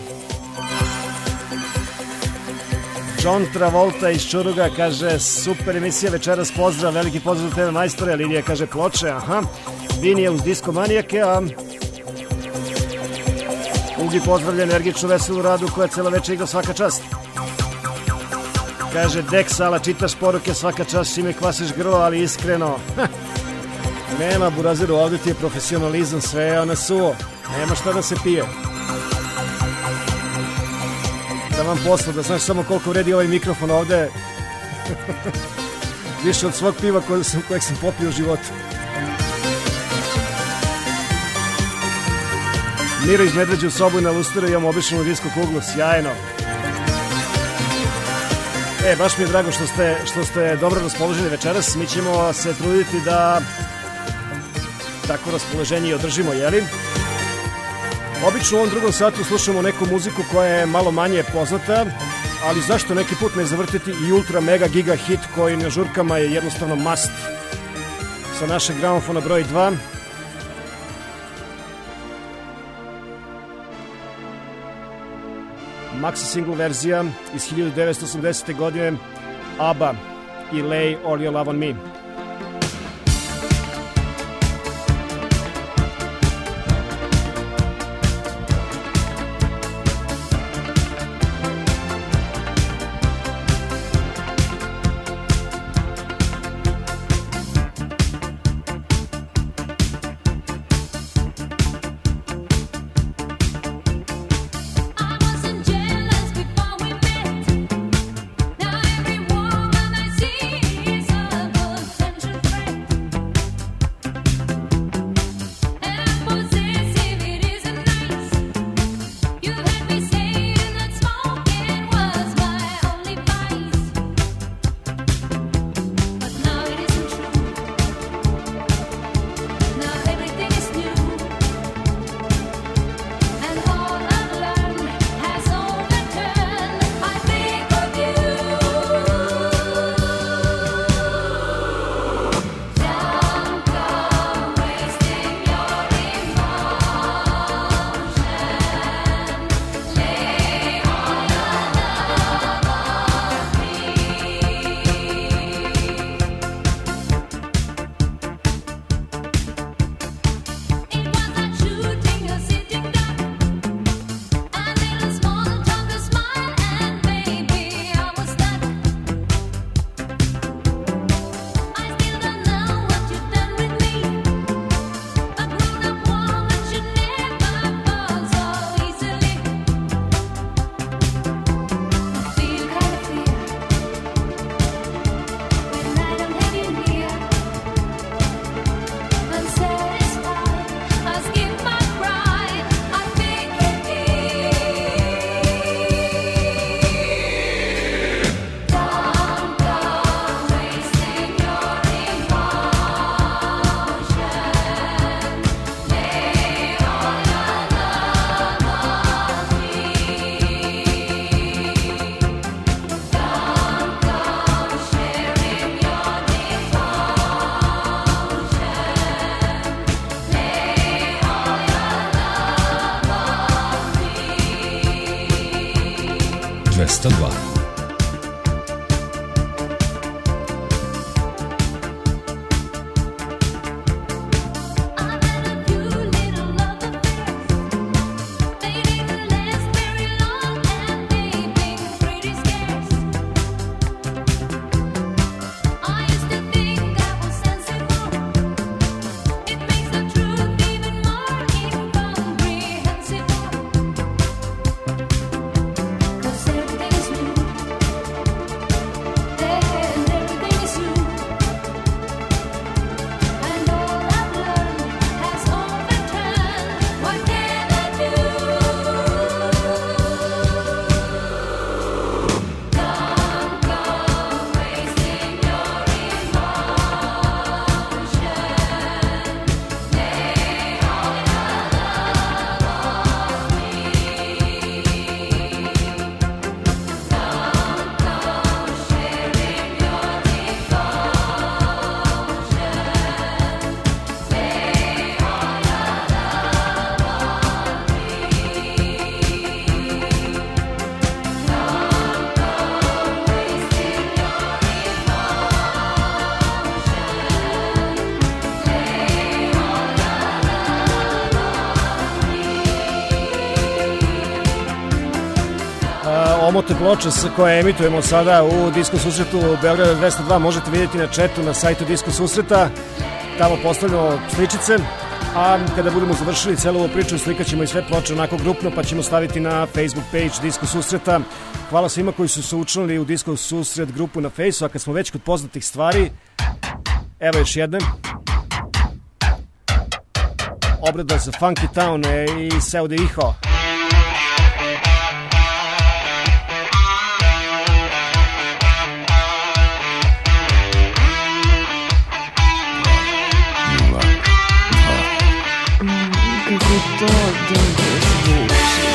John Travolta iz Čuruga kaže super emisija večeras, pozdrav, veliki pozdrav tebe majstore. Lidija kaže ploče, aha. Vini je uz Disco Manijake, a Ugi pozdravlja energičnu veselu radu koja cela večer igra, svaka čast. Kaže Dek Sala, čitaš poruke svaka čast, čime kvasiš grlo, ali iskreno. Nema buraziru, ovdje ti je profesionalizam, sve je ona suvo. Nema šta da se pije. Da vam posla, da znaš samo koliko vredi ovaj mikrofon ovde. Više od svog piva kojeg sam, kojeg sam popio u životu. Miro iz Medveđa u sobu i na lusteru imam običnu disko kuglu, sjajno. E, baš mi je drago što ste, što ste dobro raspoloženi večeras. Mi ćemo se truditi da tako raspoloženje i održimo, jeli? Obično u ovom drugom satu slušamo neku muziku koja je malo manje poznata, ali zašto neki put ne zavrtiti i ultra mega giga hit koji na žurkama je jednostavno must. Sa našeg gramofona broj dva. Maxi single verzija iz hiljadu devetsto osamdesete. godine ABBA i Lay All Your Love On Me. dvesta dva. Cause everything is new. omotne ploče s koje emitujemo sada u Disko susretu Beograda dvesta dva možete vidjeti na chatu na sajtu Disko susreta. Tamo postavljamo sličice, a kada budemo završili celu ovu priču slikat ćemo i sve ploče onako grupno pa ćemo staviti na Facebook page Disko susreta. Hvala svima koji su se učlanili u Disko susret grupu na Fejsu, a kad smo već kod poznatih stvari, evo još jedne. Obrada za Funky Town i Seu de Iho. Kako to dobro zvuči.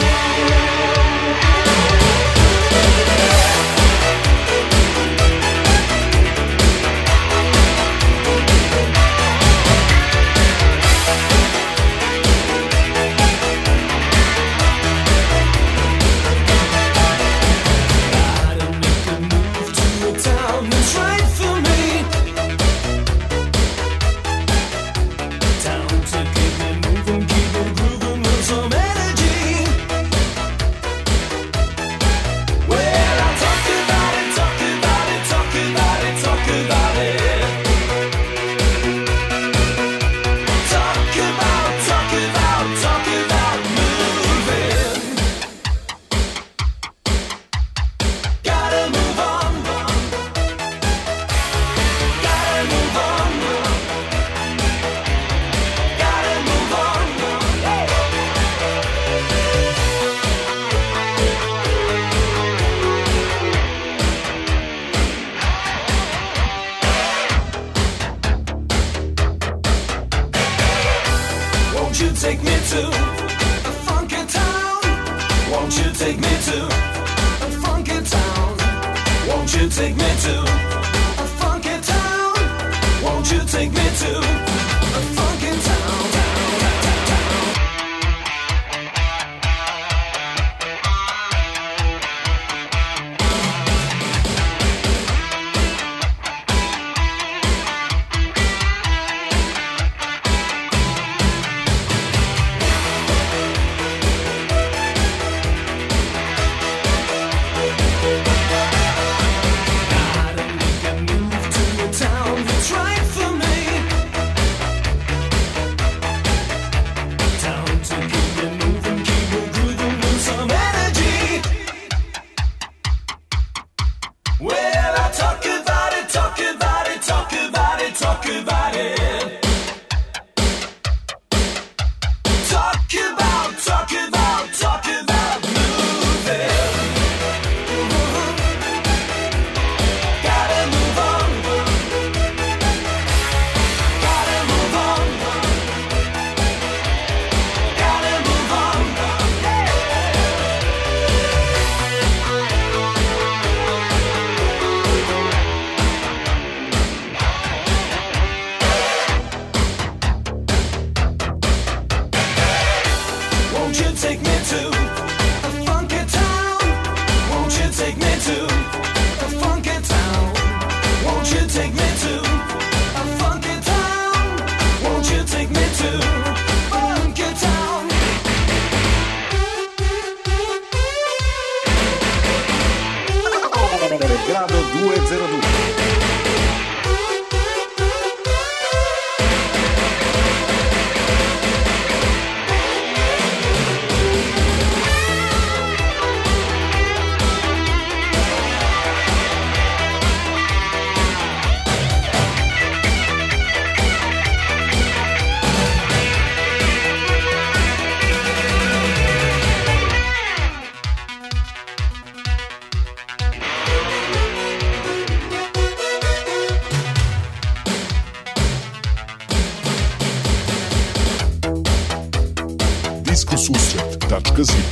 Belgrado duecentodue. Diskosusret tačka zi.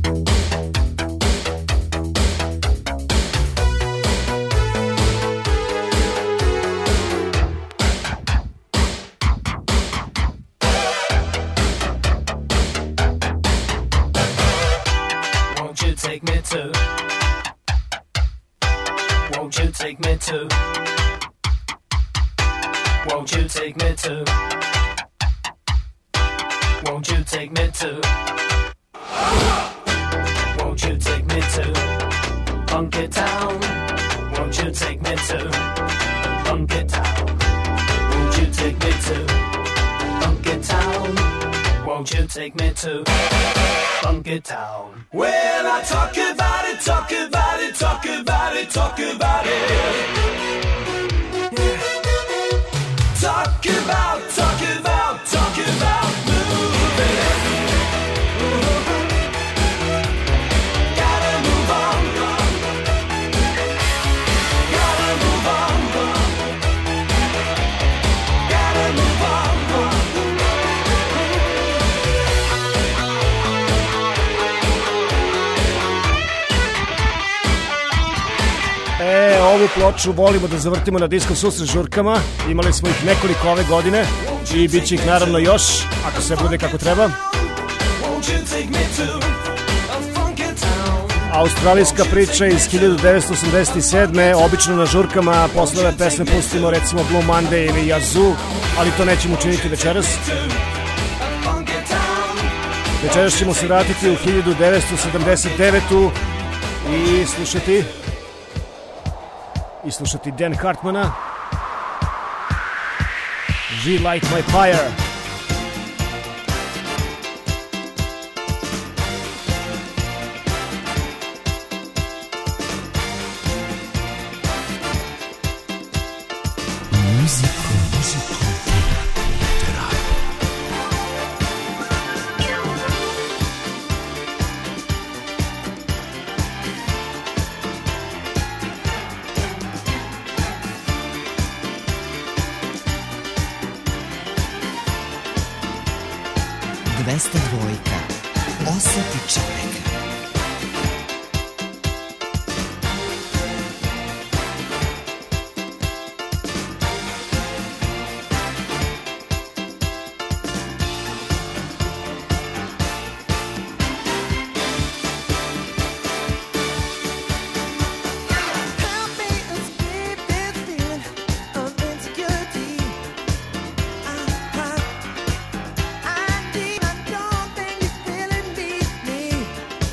Won't you take me to? Won't you take me to? Won't you take me to? Won't you take me to? Won't you take me to? Funky Town. Won't you take me to Funky Town? Won't you take me to Funky Town? Won't you take me to Funky Town? Well, I talk about it, talk about it, talk about it, talk about it. Yeah. Talk about, talk about, talk about moving. Gotta move on. Gotta move on. Gotta move on. E, ovu ploču volimo da zavrtimo na disco susret žurkama. Imali smo ih nekoliko ove godine i bit će ih naravno još, ako sve bude kako treba. Australijska priča iz hiljadu devetsto osamdeset sedme. Obično na žurkama posle ove pesme pustimo recimo Blue Monday ili Yazoo, ali to nećemo učiniti večeras. Večeras ćemo se vratiti u hiljadu devetsto sedamdeset devetu i slušati i slušati Dan Hartmana, Relight My Fire. dvesta dva. Osjeti čoveka. I don't think it's feeling me.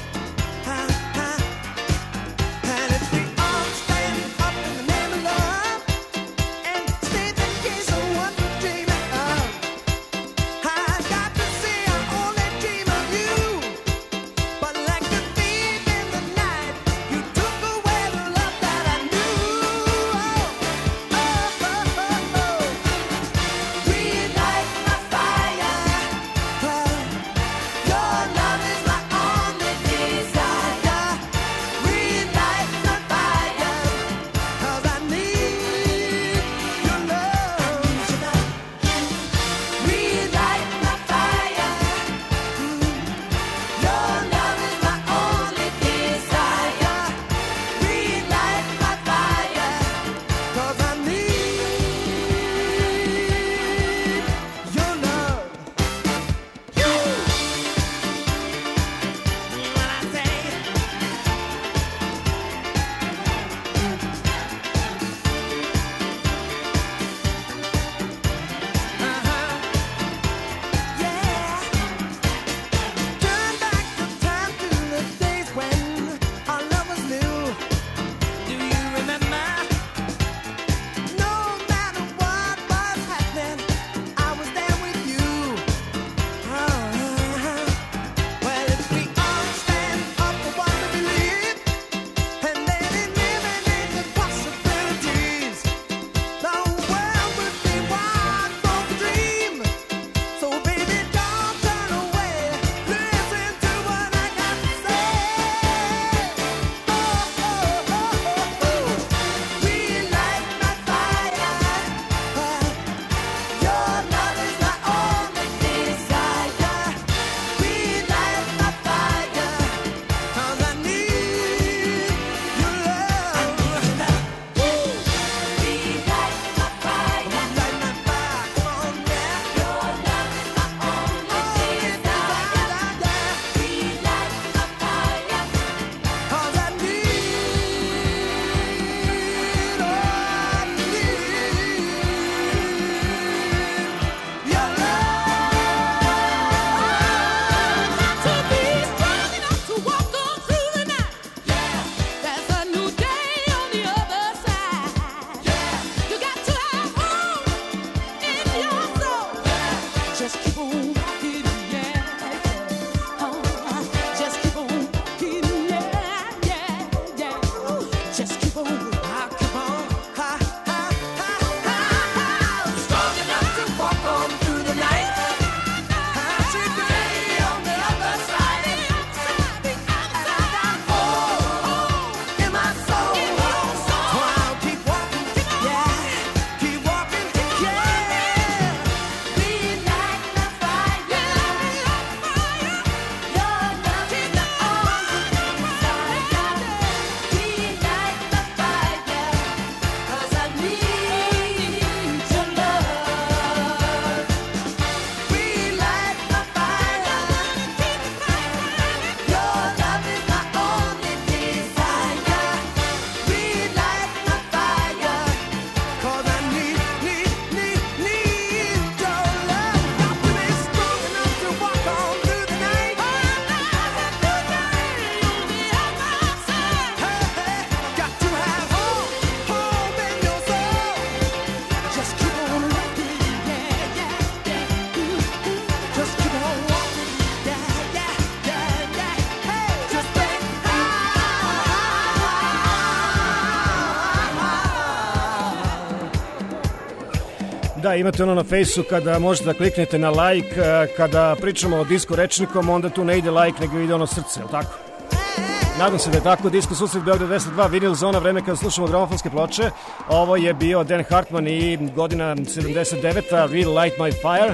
Da, imate ono na Fejsu kada možete da kliknete na like, e, kada pričamo o disko rečnikom, onda tu ne ide like, nego ide ono srce, jel tako? Nadam se da je tako. Disko susret Beograd dvesta dva, vinil zona, vreme kada slušamo gramofonske ploče. Ovo je bio Dan Hartman i godina sedamdeset deveta, Real Light My Fire.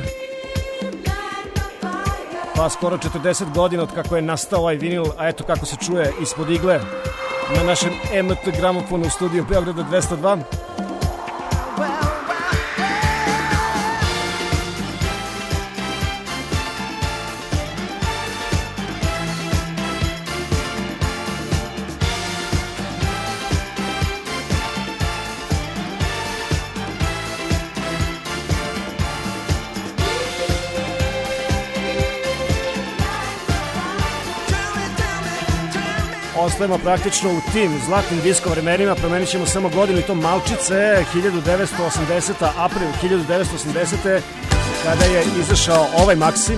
Pa skoro četrdeset godina od kako je nastao ovaj vinil, a eto kako se čuje ispod igle na našem M T gramofonu u studiju Beograda dvesta dva. Ostajemo praktično u tim zlatnim disko vremenima, promenit ćemo samo godinu i to malčice, hiljadu devetsto osamdeseta, april hiljadu devetsto osamdesete, kada je izašao ovaj maksi.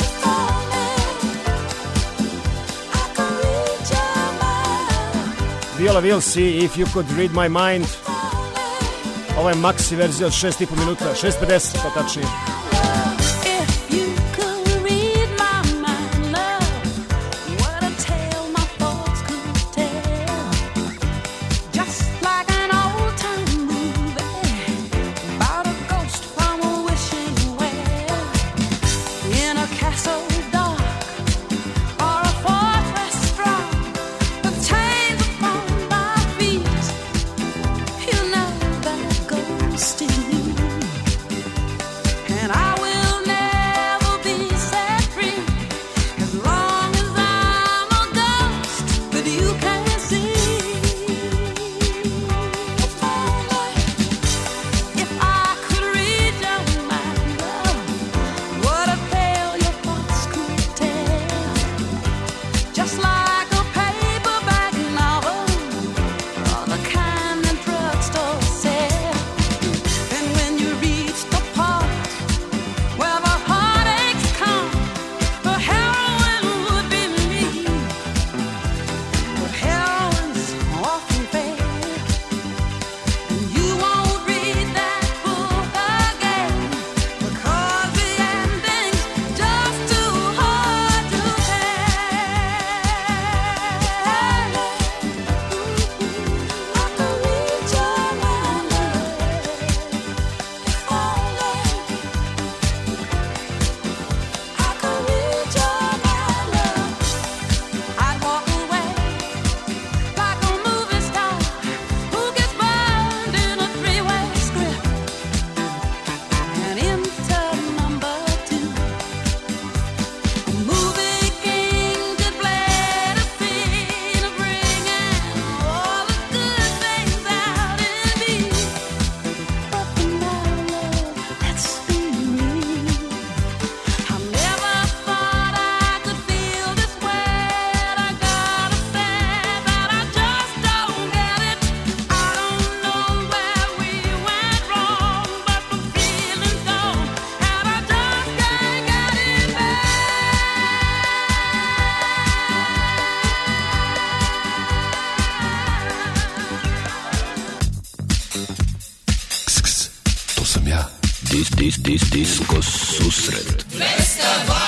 Viola Wills i If You Could Read My Mind. Ovo je maksi verzija od šest i po minuta, šest pedeset pa tačnije. Dis, dis, dis, disko susret. dvesta dva.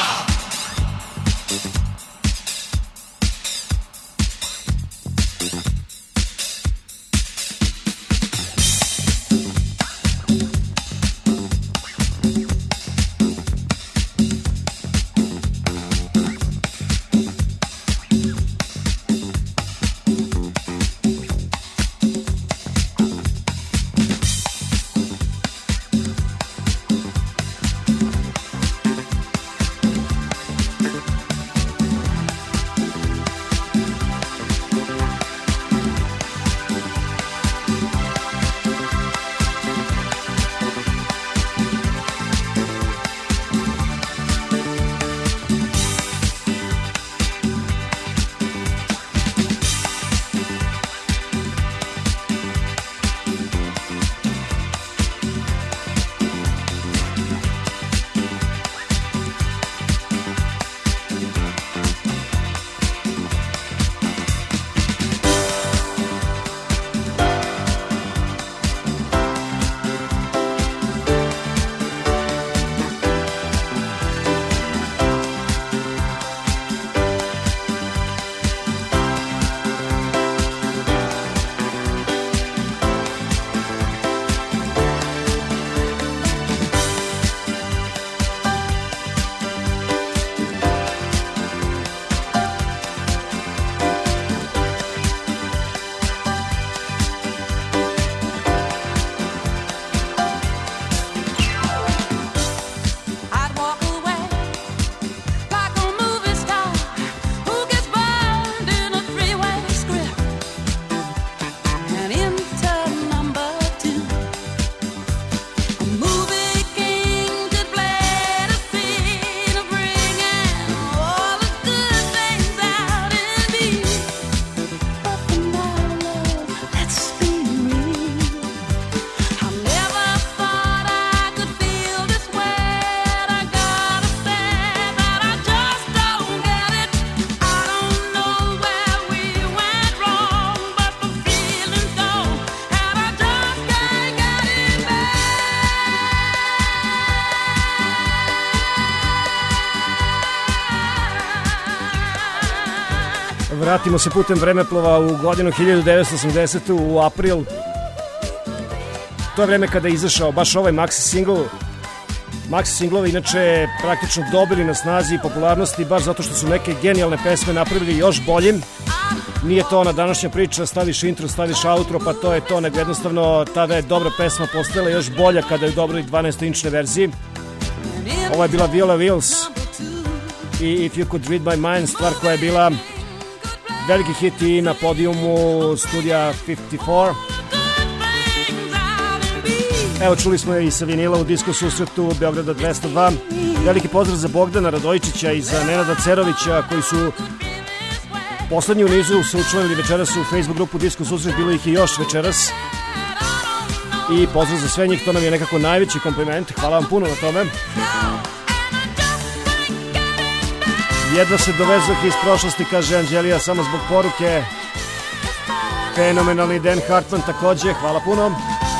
Vratimo se putem vremeplova u godinu hiljadu devetsto osamdesetu u april. To je vreme kada je izašao baš ovaj maxi single. Maxi singlovi inače praktično dobili na snazi i popularnosti baš zato što su neke genijalne pesme napravili još boljim. Nije to ona današnja priča, staviš intro, staviš outro, pa to je to, nego jednostavno tada je dobra pesma postala još bolja kada je dobrali dvanaesto-inčne verziji. Ovo je bila Viola Wills i If You Could Read My Mind, stvar koja je bila veliki hit i na podijumu studija pedeset četiri. Evo, čuli smo je i sa vinila u disko susretu Beograda dvesta dva. Veliki pozdrav za Bogdana Radojičića i za Nenada Cerovića koji su poslednji u nizu se učlanili večeras u Facebook grupu Disko susret, bilo ih i još večeras. I pozdrav za sve njih, to nam je nekako najveći kompliment. Hvala vam puno na tome. Jedva se dovezoh iz prošlosti, kaže Anđelija, samo zbog poruke. Fenomenalni Dan Hartman takođe, hvala puno.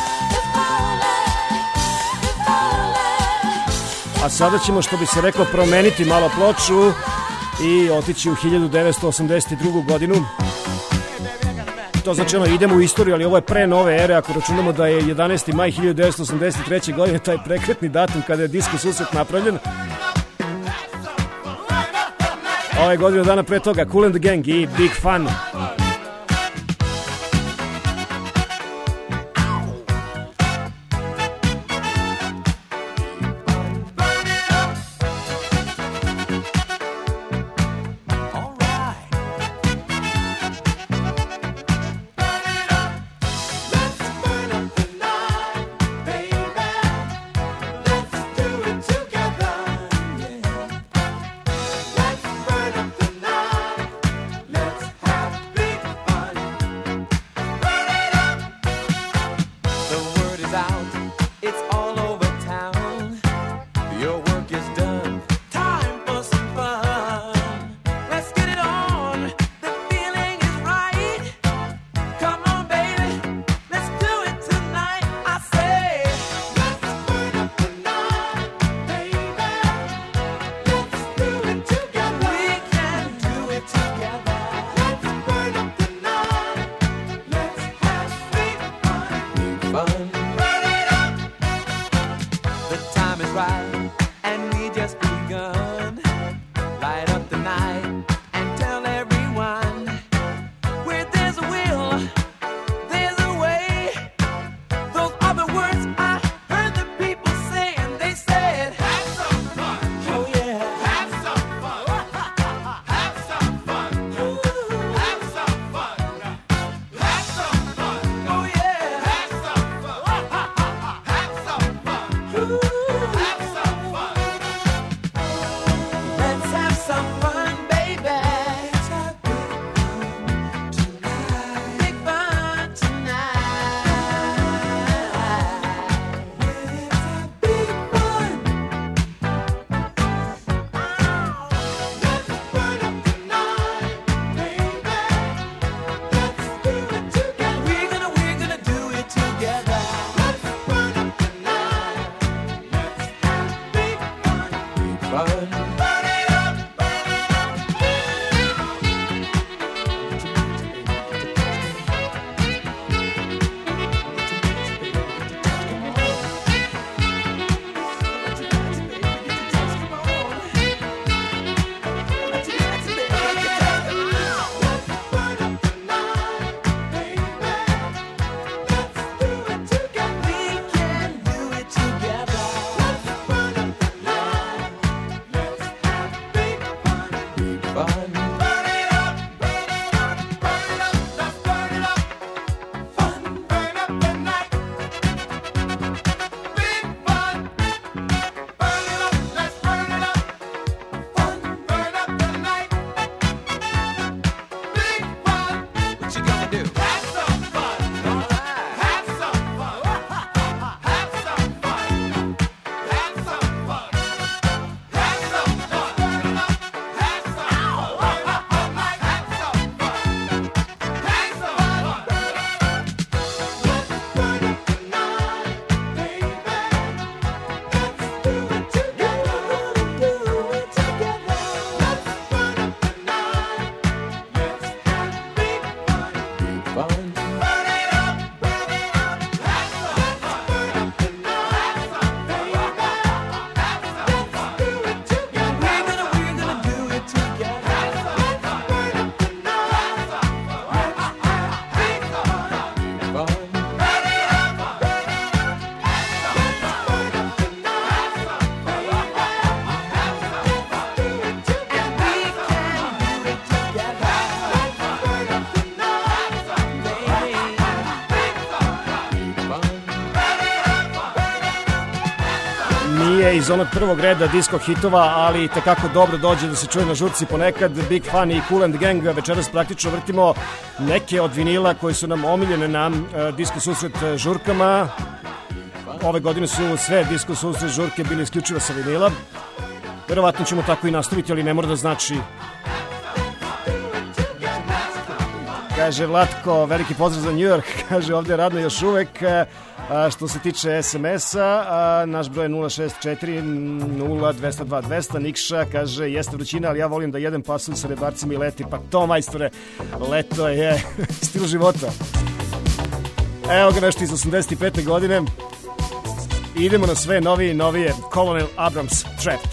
A sada ćemo, što bi se reklo, promeniti malo ploču i otići u hiljadu devetsto osamdeset drugu godinu. To znači ono, idemo u istoriju, ali ovo je pre nove ere, ako računamo da je jedanaesti maj hiljadu devetsto osamdeset treće godine taj prekretni datum kada je disko susret napravljen. Ove godine dana pre toga Kool and the Gang i Big Fun. Let's je iz onog prvog reda disco hitova, ali tekako dobro dođe da se čuje na žurci ponekad. Big Fun i Kool and the Gang večeras praktično vrtimo neke od vinila koji su nam omiljene na uh, disco susret žurkama. Ove godine su sve disco susret žurke bili isključivo sa vinila. Verovatno ćemo tako i nastaviti, ali ne mora da znači. Kaže Vlatko, veliki pozdrav za New York. Kaže ovdje je radno još uvek. A, što se tiče es em es-a, a, naš broj je nula šest četiri nula dva nula dva dva nula. Nikša kaže, jeste vrućina, ali ja volim da jedem pasulj sa rebarcima i leti. Pa to, majstore, leto je stil života. Evo ga nešto iz osamdeset pete godine. Idemo na sve novije i novije. Colonel Abrams, Trapped.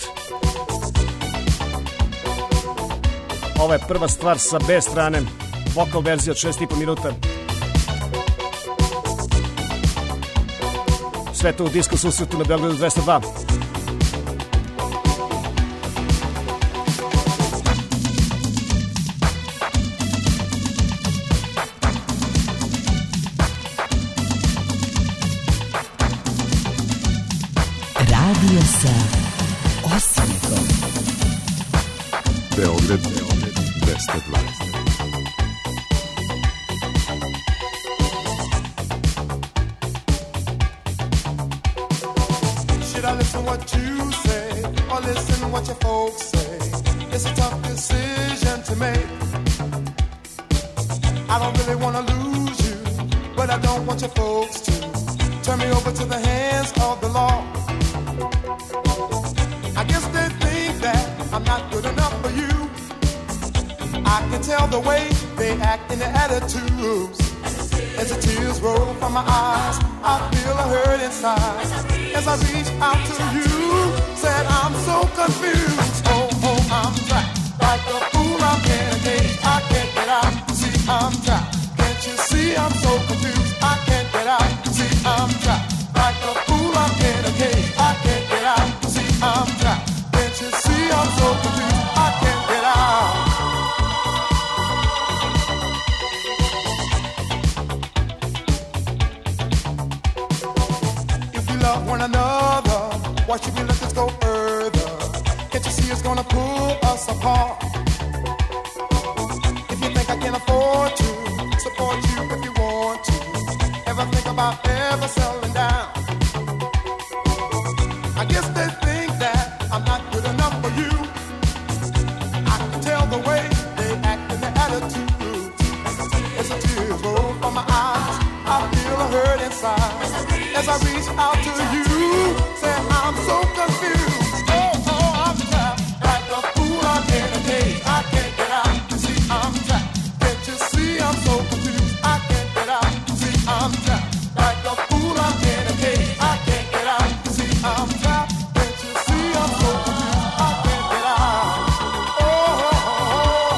Ovo je prva stvar sa B strane. Vokal verzija od šest i po minuta. Sve to u disco susretu na Beogradu dvesta dva. Radio sa osmehom. Beograd dvesta dva. Should I listen what you say or listen what your folks say? It's a tough decision to make. I don't really want to lose you, but I don't want your folks to turn me over to the hands of the law. I guess they think that I'm not good enough for you. I can tell the way they act in their attitudes. As the tears roll from my eyes, I feel a hurt inside. As I reach out to you, said I'm so confused. Oh, oh, I'm trapped. Like a fool, I'm in a cage. I can't get out. See, I'm trapped. Can't you see I'm so confused? I can't get out. See, I'm trapped. Like a fool, I'm in a cage. I can't get out. See, I'm trapped. Can't you see I'm so confused? I can't get out. Love one another, why should we let this go further? Can't you see it's gonna pull us apart? If you think I can afford to support you if you want to, ever think about ever settling down? I guess they think that I'm not good enough for you. I can tell the way they act and their attitudes. As the tears roll from my eyes, I feel a hurt inside. As I reach out to you, say I'm so confused. Oh, oh, I'm trapped. Like a fool, I'm in a cage. I can't get out. See, I'm trapped. Can't you see I'm so confused? I can't get out. See, I'm trapped. Like a fool, I'm in a cage. I can't get out. See, I'm trapped. Can't you see I'm so confused? I can't get out. Oh, oh, oh.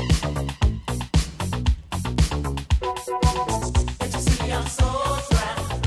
Can't you see I'm so trapped?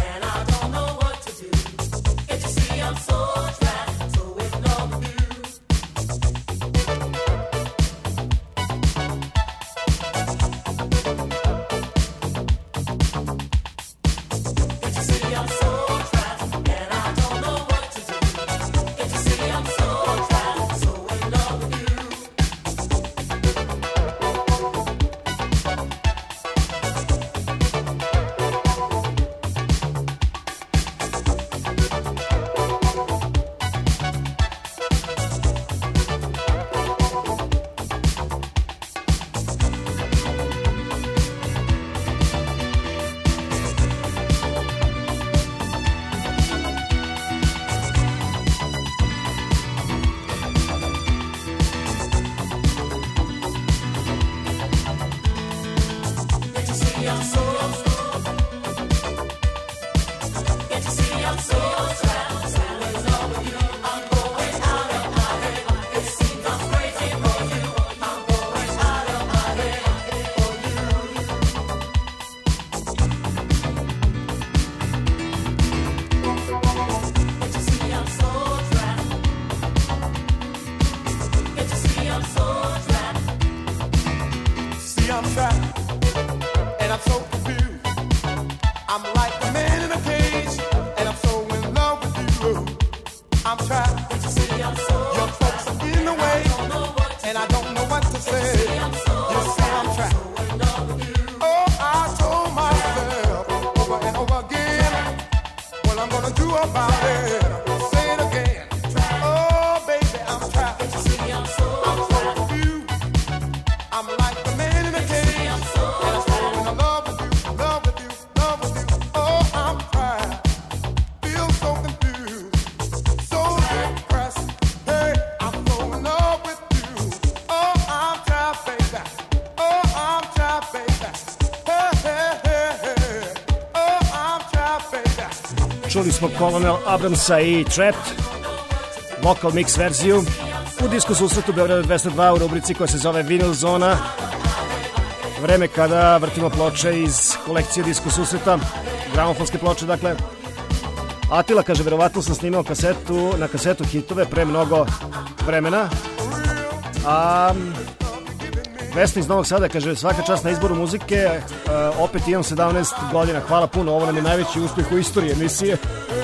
Čuli smo Colonel Abramsa i Trapped, vocal mix verziju u disku susretu Beograda dvesta dva u rubrici koja se zove Vinyl Zona. Vreme kada vrtimo ploče iz kolekcije disku susreta, gramofonske ploče, dakle. Atila kaže, verovatno sam snimao kasetu, na kasetu hitove pre mnogo vremena. A Vesna iz Novog Sada kaže, svaka čast na izboru muzike, uh, opet imam sedamnaest godina, hvala puno, ovo nam je najveći uspjeh u istoriji emisije.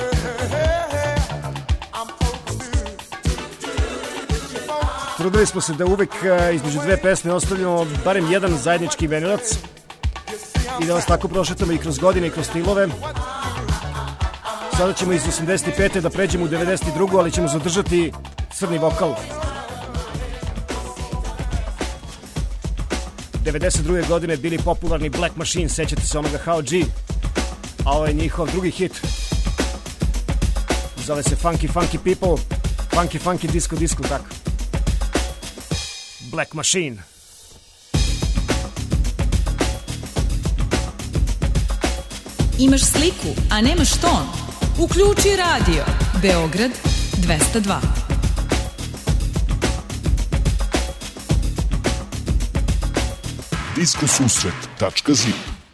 Trudili smo se da uvek uh, između dve pesme ostavljamo barem jedan zajednički venilac i da vas tako prošetamo i kroz godine i kroz stilove. Sada ćemo iz osamdeset pete da pređemo u devedeset drugu, ali ćemo zadržati crni vokal. devedeset druge godine bili popularni Black Machine, sećate se onoga How G, a ovo je njihov drugi hit. Zove se Funky Funky People, Funky Funky Disco Disco, tako. Black Machine. Imaš sliku, a nemaš ton? Uključi radio. Beograd dvesta dva. diskosusret tačka zet.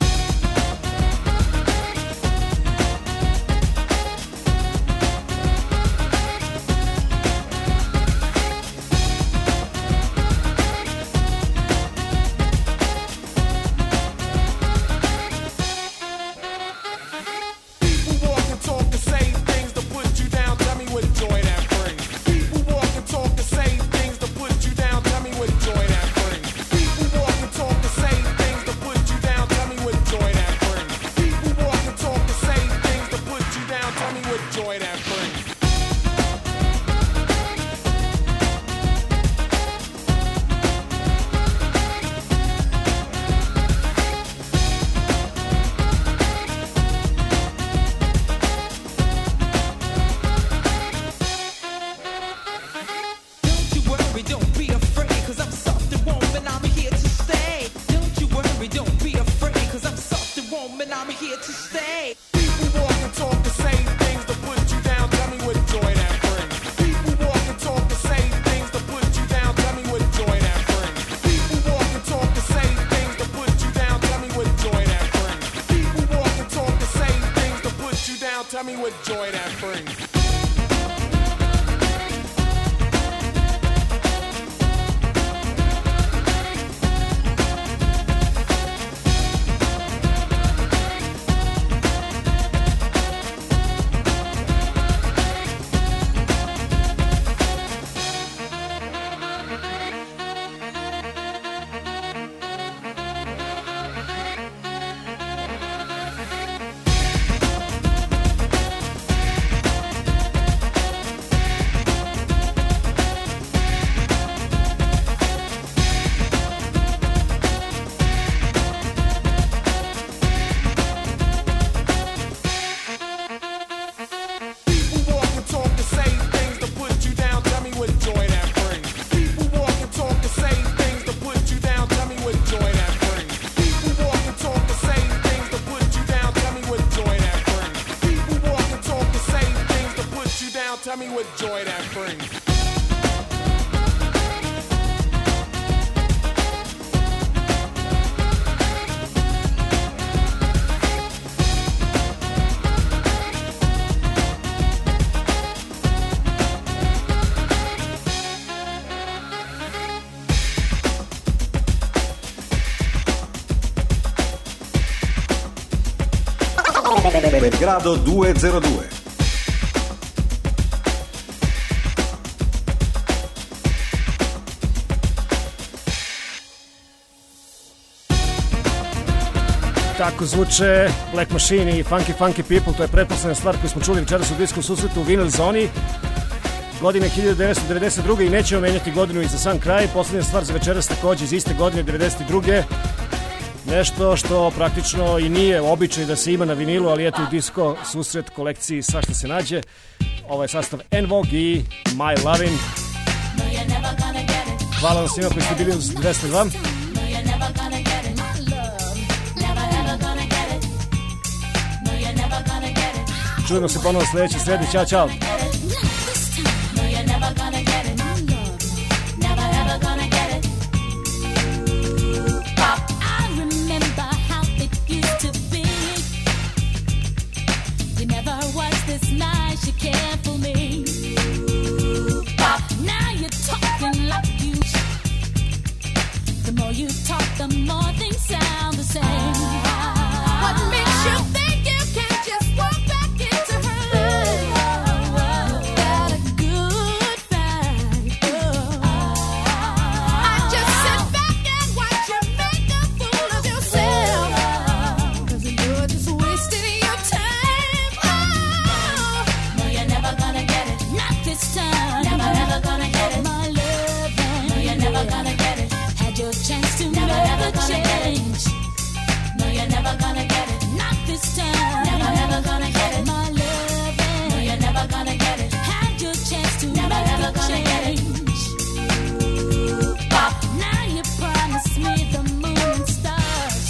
Tell me what joy that brings. Belgrado duecentodue. Tako zvuče Black Machine i Funky Funky People, to je pretposledna stvar koju smo čuli večeras u disku susretu u Vinyl Zoni. Godine hiljadu devetsto devedeset druge i nećemo menjati godinu i za sam kraj. Poslednja stvar za večeras takođe iz iste godine devedeset druge. Nešto što praktično i nije običaj da se ima na vinilu, ali eto u disko susret kolekciji svašta se nađe. Ovo je sastav En Vogue i My Lovin'. Hvala vam svima koji ste bili uz dvesta dva. čujemo se ponovo sledeće srede. Ćao, čao. No, you're never gonna get it. Never ever gonna get it. Pop, I remember how it used to be. You never was this nice, you cared for me. Pop, now you're talking like you. The more you talk, the more things sound the same. What makes you think you can't just walk back into her love? Got a good fight. I just sit back and watch you make a fool of yourself. 'Cause you're just wasting your time. Oh, no, you're never gonna get it. Not this time. Never, never gonna get it. My love, no, you're never gonna get it. Had your chance to never, never change. No, you're never gonna get it. Not this time. Never, never gonna get it. My love, no, you're never gonna get it. Had your chance to never, never gonna change. Pop, now you promise me the moon and stars.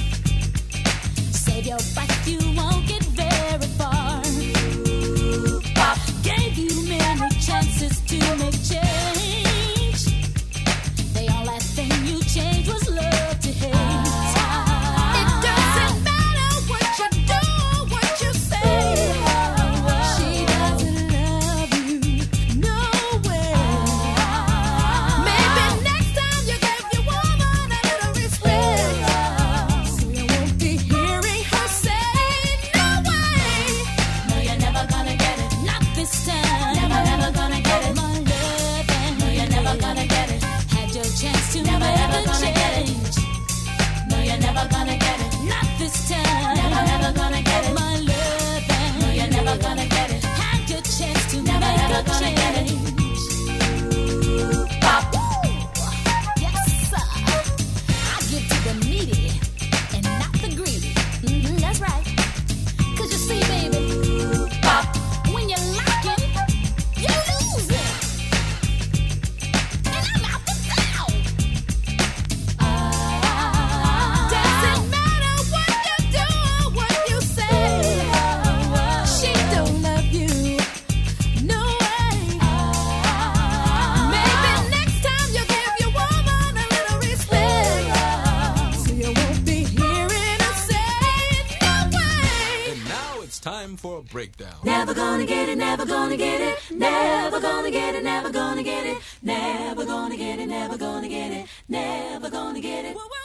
Save your breath, you won't get very far. Pop, gave you many chances to make change. The only thing you changed was love to hate. It doesn't matter what you do or what you say. She doesn't love you, no way. Maybe next time you give your woman a little respect, so you won't be hearing her say, no way. No, you're never gonna get it. Not this time. Never, never gonna get it. My love, no, you're never gonna get it. Had your chance to never, ever change. No, you're never gonna get it. Not this time. Never, never gonna get it. My love, no, you're never gonna get it. Had your chance to never, ever change. Pop, yes sir. I give to the needy and not the greedy. Mm-hmm, that's right. 'Cause you see, baby, Pop, when you're lacking, you're losing. And I'm out the foul. Doesn't matter what you do or what you say. She don't love you, no way. Maybe next time you give your woman a little respect, so you won't be hearing her say, no way. And now it's time for a breakdown. Never gonna get it, never gonna get it, never gonna get it, never gonna get it, never gonna get it, never gonna get it, never gonna get it.